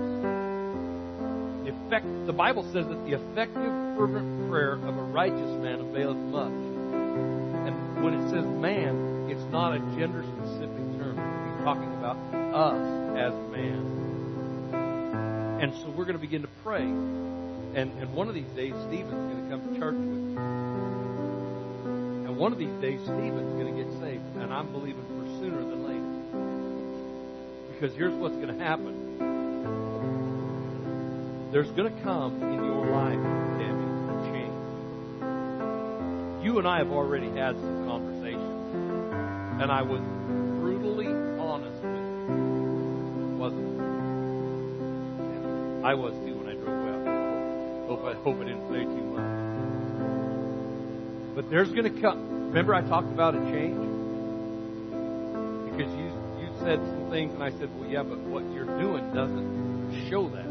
The Bible says that the effective, fervent prayer of a righteous man availeth much. And when it says man, it's not a gender-specific term. He's talking about us as man. And so we're going to begin to pray. And one of these days, Stephen's going to come to church with me. One of these days, Stephen's going to get saved. And I'm believing for sooner than later. Because here's what's going to happen. There's going to come in your life, Debbie, change. you and I have already had some conversations, and I was brutally honest with you, wasn't I? I was too when I drove out. Hope I didn't say too much. But there's going to come. Remember, I talked about a change because you said some things, and I said, well, yeah, but what you're doing doesn't show that.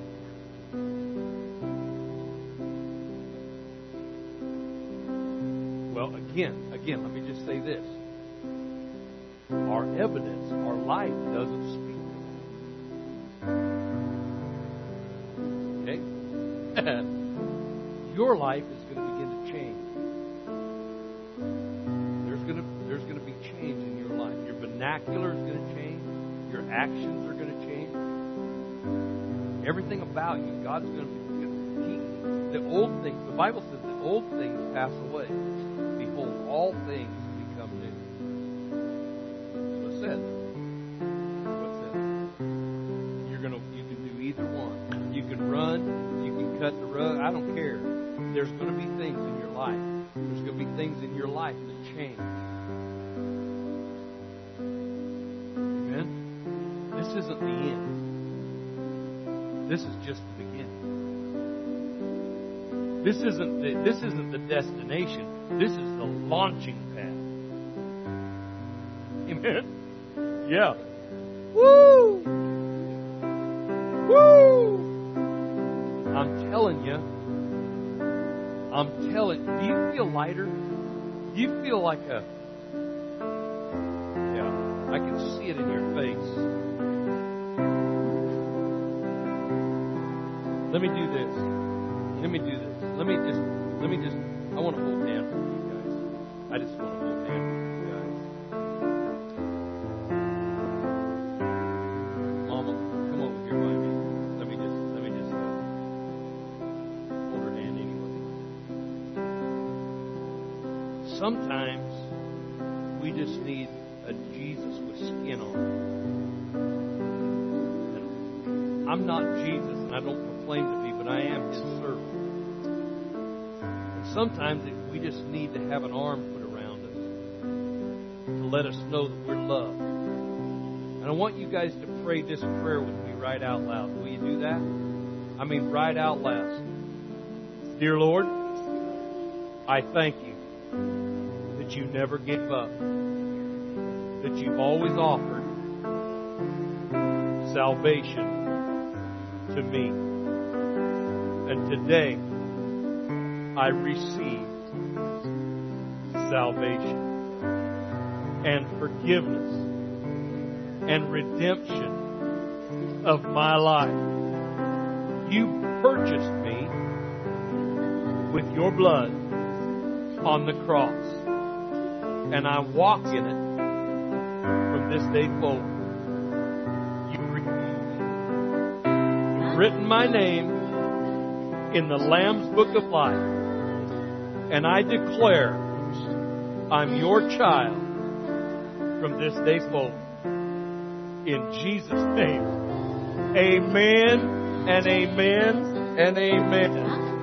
Well, again, let me just say this. Our evidence, our life doesn't speak to that. Okay? Your life is going to begin to change. There's going to be change in your life. Your vernacular is going to change. Your actions are going to change. Everything about you, God's going to be. The old things, the Bible says the old things pass away. Behold, all things become new. That's what it says. That's what it says. You can do either one. You can run, you can cut the rug. I don't care. There's going to be things in your life. There's going to be things in your life that change. Amen? This isn't the end. This is just the beginning. This isn't the destination. This is the launching pad. Amen? Yeah. Woo! Woo! I'm telling you. Do you feel lighter? Do you feel like a... Yeah, I can see it in your face. Let me do this. Let me just, I want to hold hands with you guys. I just want to hold hands with you guys. Mama, come over here by me. Let me just hold her hand anyway. Sometimes we just need a Jesus with skin on. And I'm not Jesus, and I don't proclaim to be, but I am His servant. Sometimes we just need to have an arm put around us to let us know that we're loved. And I want you guys to pray this prayer with me right out loud. Will you do that? I mean, right out loud. Dear Lord, I thank you that you never gave up, that you've always offered salvation to me. And today, I received salvation and forgiveness and redemption of my life. You purchased me with your blood on the cross, and I walk in it from this day forward. You've written my name in the Lamb's Book of Life. And I declare I'm your child from this day forward. In Jesus' name. Amen and amen and amen.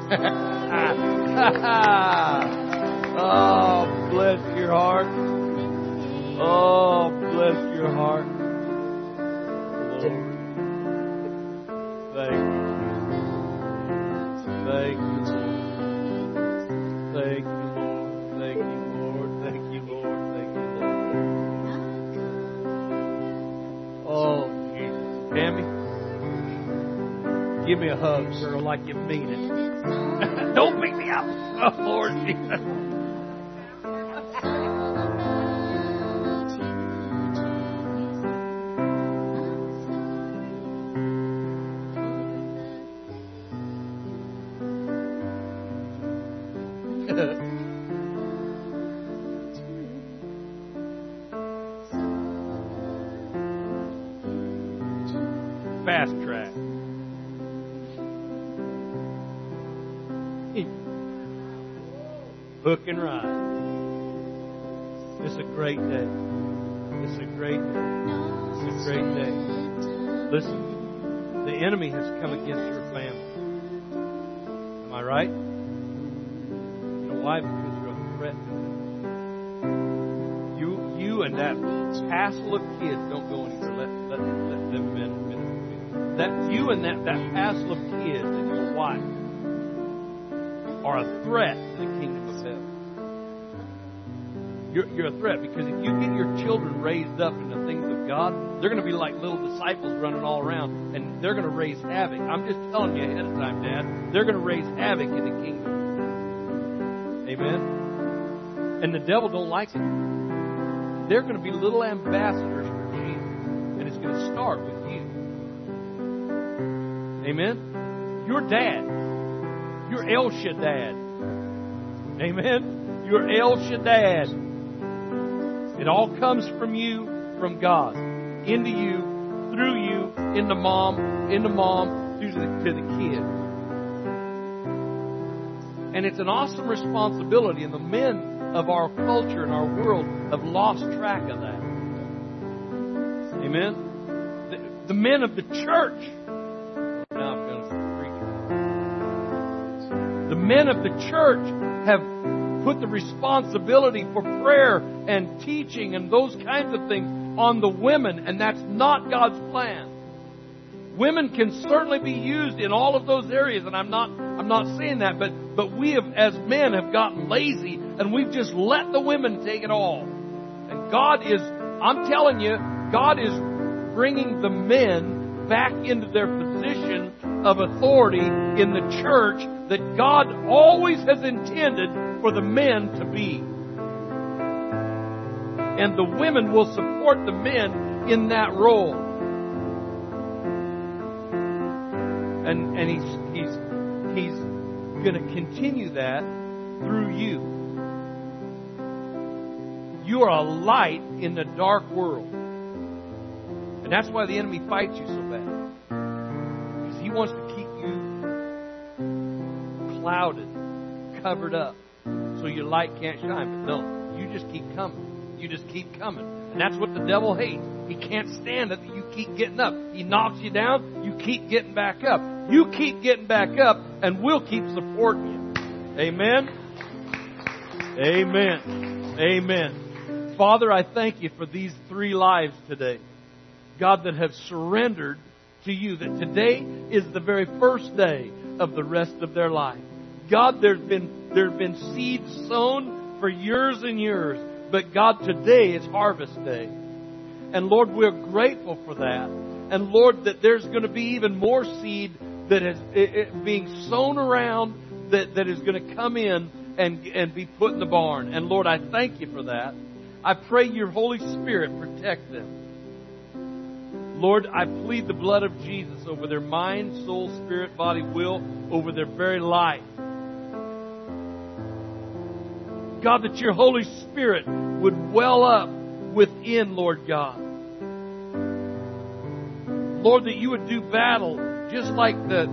Oh, bless your heart. Oh, bless your heart. Lord. Thank you. Thank you. Thank you, Lord. Thank you, Lord. Thank you, Lord. Thank you, Lord. Oh, Jesus. Tammy, give me a hug, girl, like you mean it. Don't beat me up. Oh, Lord Jesus. Fast track. Hook and ride. It's a great day. It's a great day. It's a great day. Listen, the enemy has come against your family. Am I right? You know why? Because you're a threat you and that passel of kids don't go anywhere. Let them men. That you and that passel of kids and your wife are a threat to the kingdom of heaven. You're a threat, because if you get your children raised up in the things of God, they're going to be like little disciples running all around, and they're going to raise havoc. I'm just telling you ahead of time, Dad. They're going to raise havoc in the kingdom. Amen? And the devil don't like it. They're going to be little ambassadors for Jesus, and it's going to start with you. Amen? Your dad. You're El Shaddad. Amen? You're El Shaddad. It all comes from you, from God, into you, through you, into mom, to the kid. And it's an awesome responsibility, and the men of our culture and our world have lost track of that. Amen? The men of the church. Now I'm going to preach. The men of the church have put the responsibility for prayer and teaching and those kinds of things on the women, and that's not God's plan. Women can certainly be used in all of those areas, and I'm not saying that, but we have, as men, have gotten lazy, and we've just let the women take it all. And God is, I'm telling you, God is bringing the men back into their position of authority in the church that God always has intended for the men to be. And the women will support the men in that role. And he's going to continue that through you. You are a light in the dark world. And that's why the enemy fights you so bad. Because he wants to keep you clouded, covered up, so your light can't shine. But no, you just keep coming. You just keep coming. And that's what the devil hates. He can't stand it that you keep getting up. He knocks you down, you keep getting back up. You keep getting back up, and we'll keep supporting you. Amen? Amen. Amen. Father, I thank you for these 3 lives today. God, that have surrendered to you, that today is the very first day of the rest of their life. God, there have been seeds sown for years and years, but God, today is harvest day. And Lord, we're grateful for that. And Lord, that there's going to be even more seed that is being sown around that is going to come in and be put in the barn. And Lord, I thank you for that. I pray your Holy Spirit protect them. Lord, I plead the blood of Jesus over their mind, soul, spirit, body, will, over their very life. God, that your Holy Spirit would well up within, Lord God. Lord, that you would do battle just like the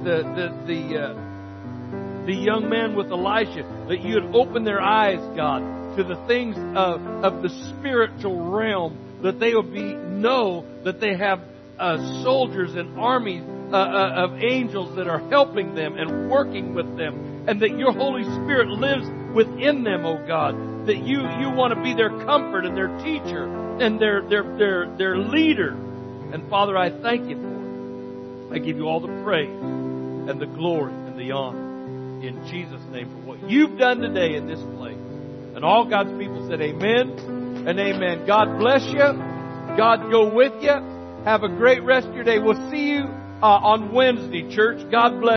young man with Elisha, that you would open their eyes, God, to the things of the spiritual realm, that they would know that they have soldiers and armies of angels that are helping them and working with them, and that your Holy Spirit lives within them, oh God, that you want to be their comfort and their teacher and their leader. And Father, I thank you for it. I give you all the praise and the glory and the honor in Jesus' name for what you've done today in this place. And all God's people said amen and amen. God bless you. God go with you. Have a great rest of your day. We'll see you on Wednesday, church. God bless.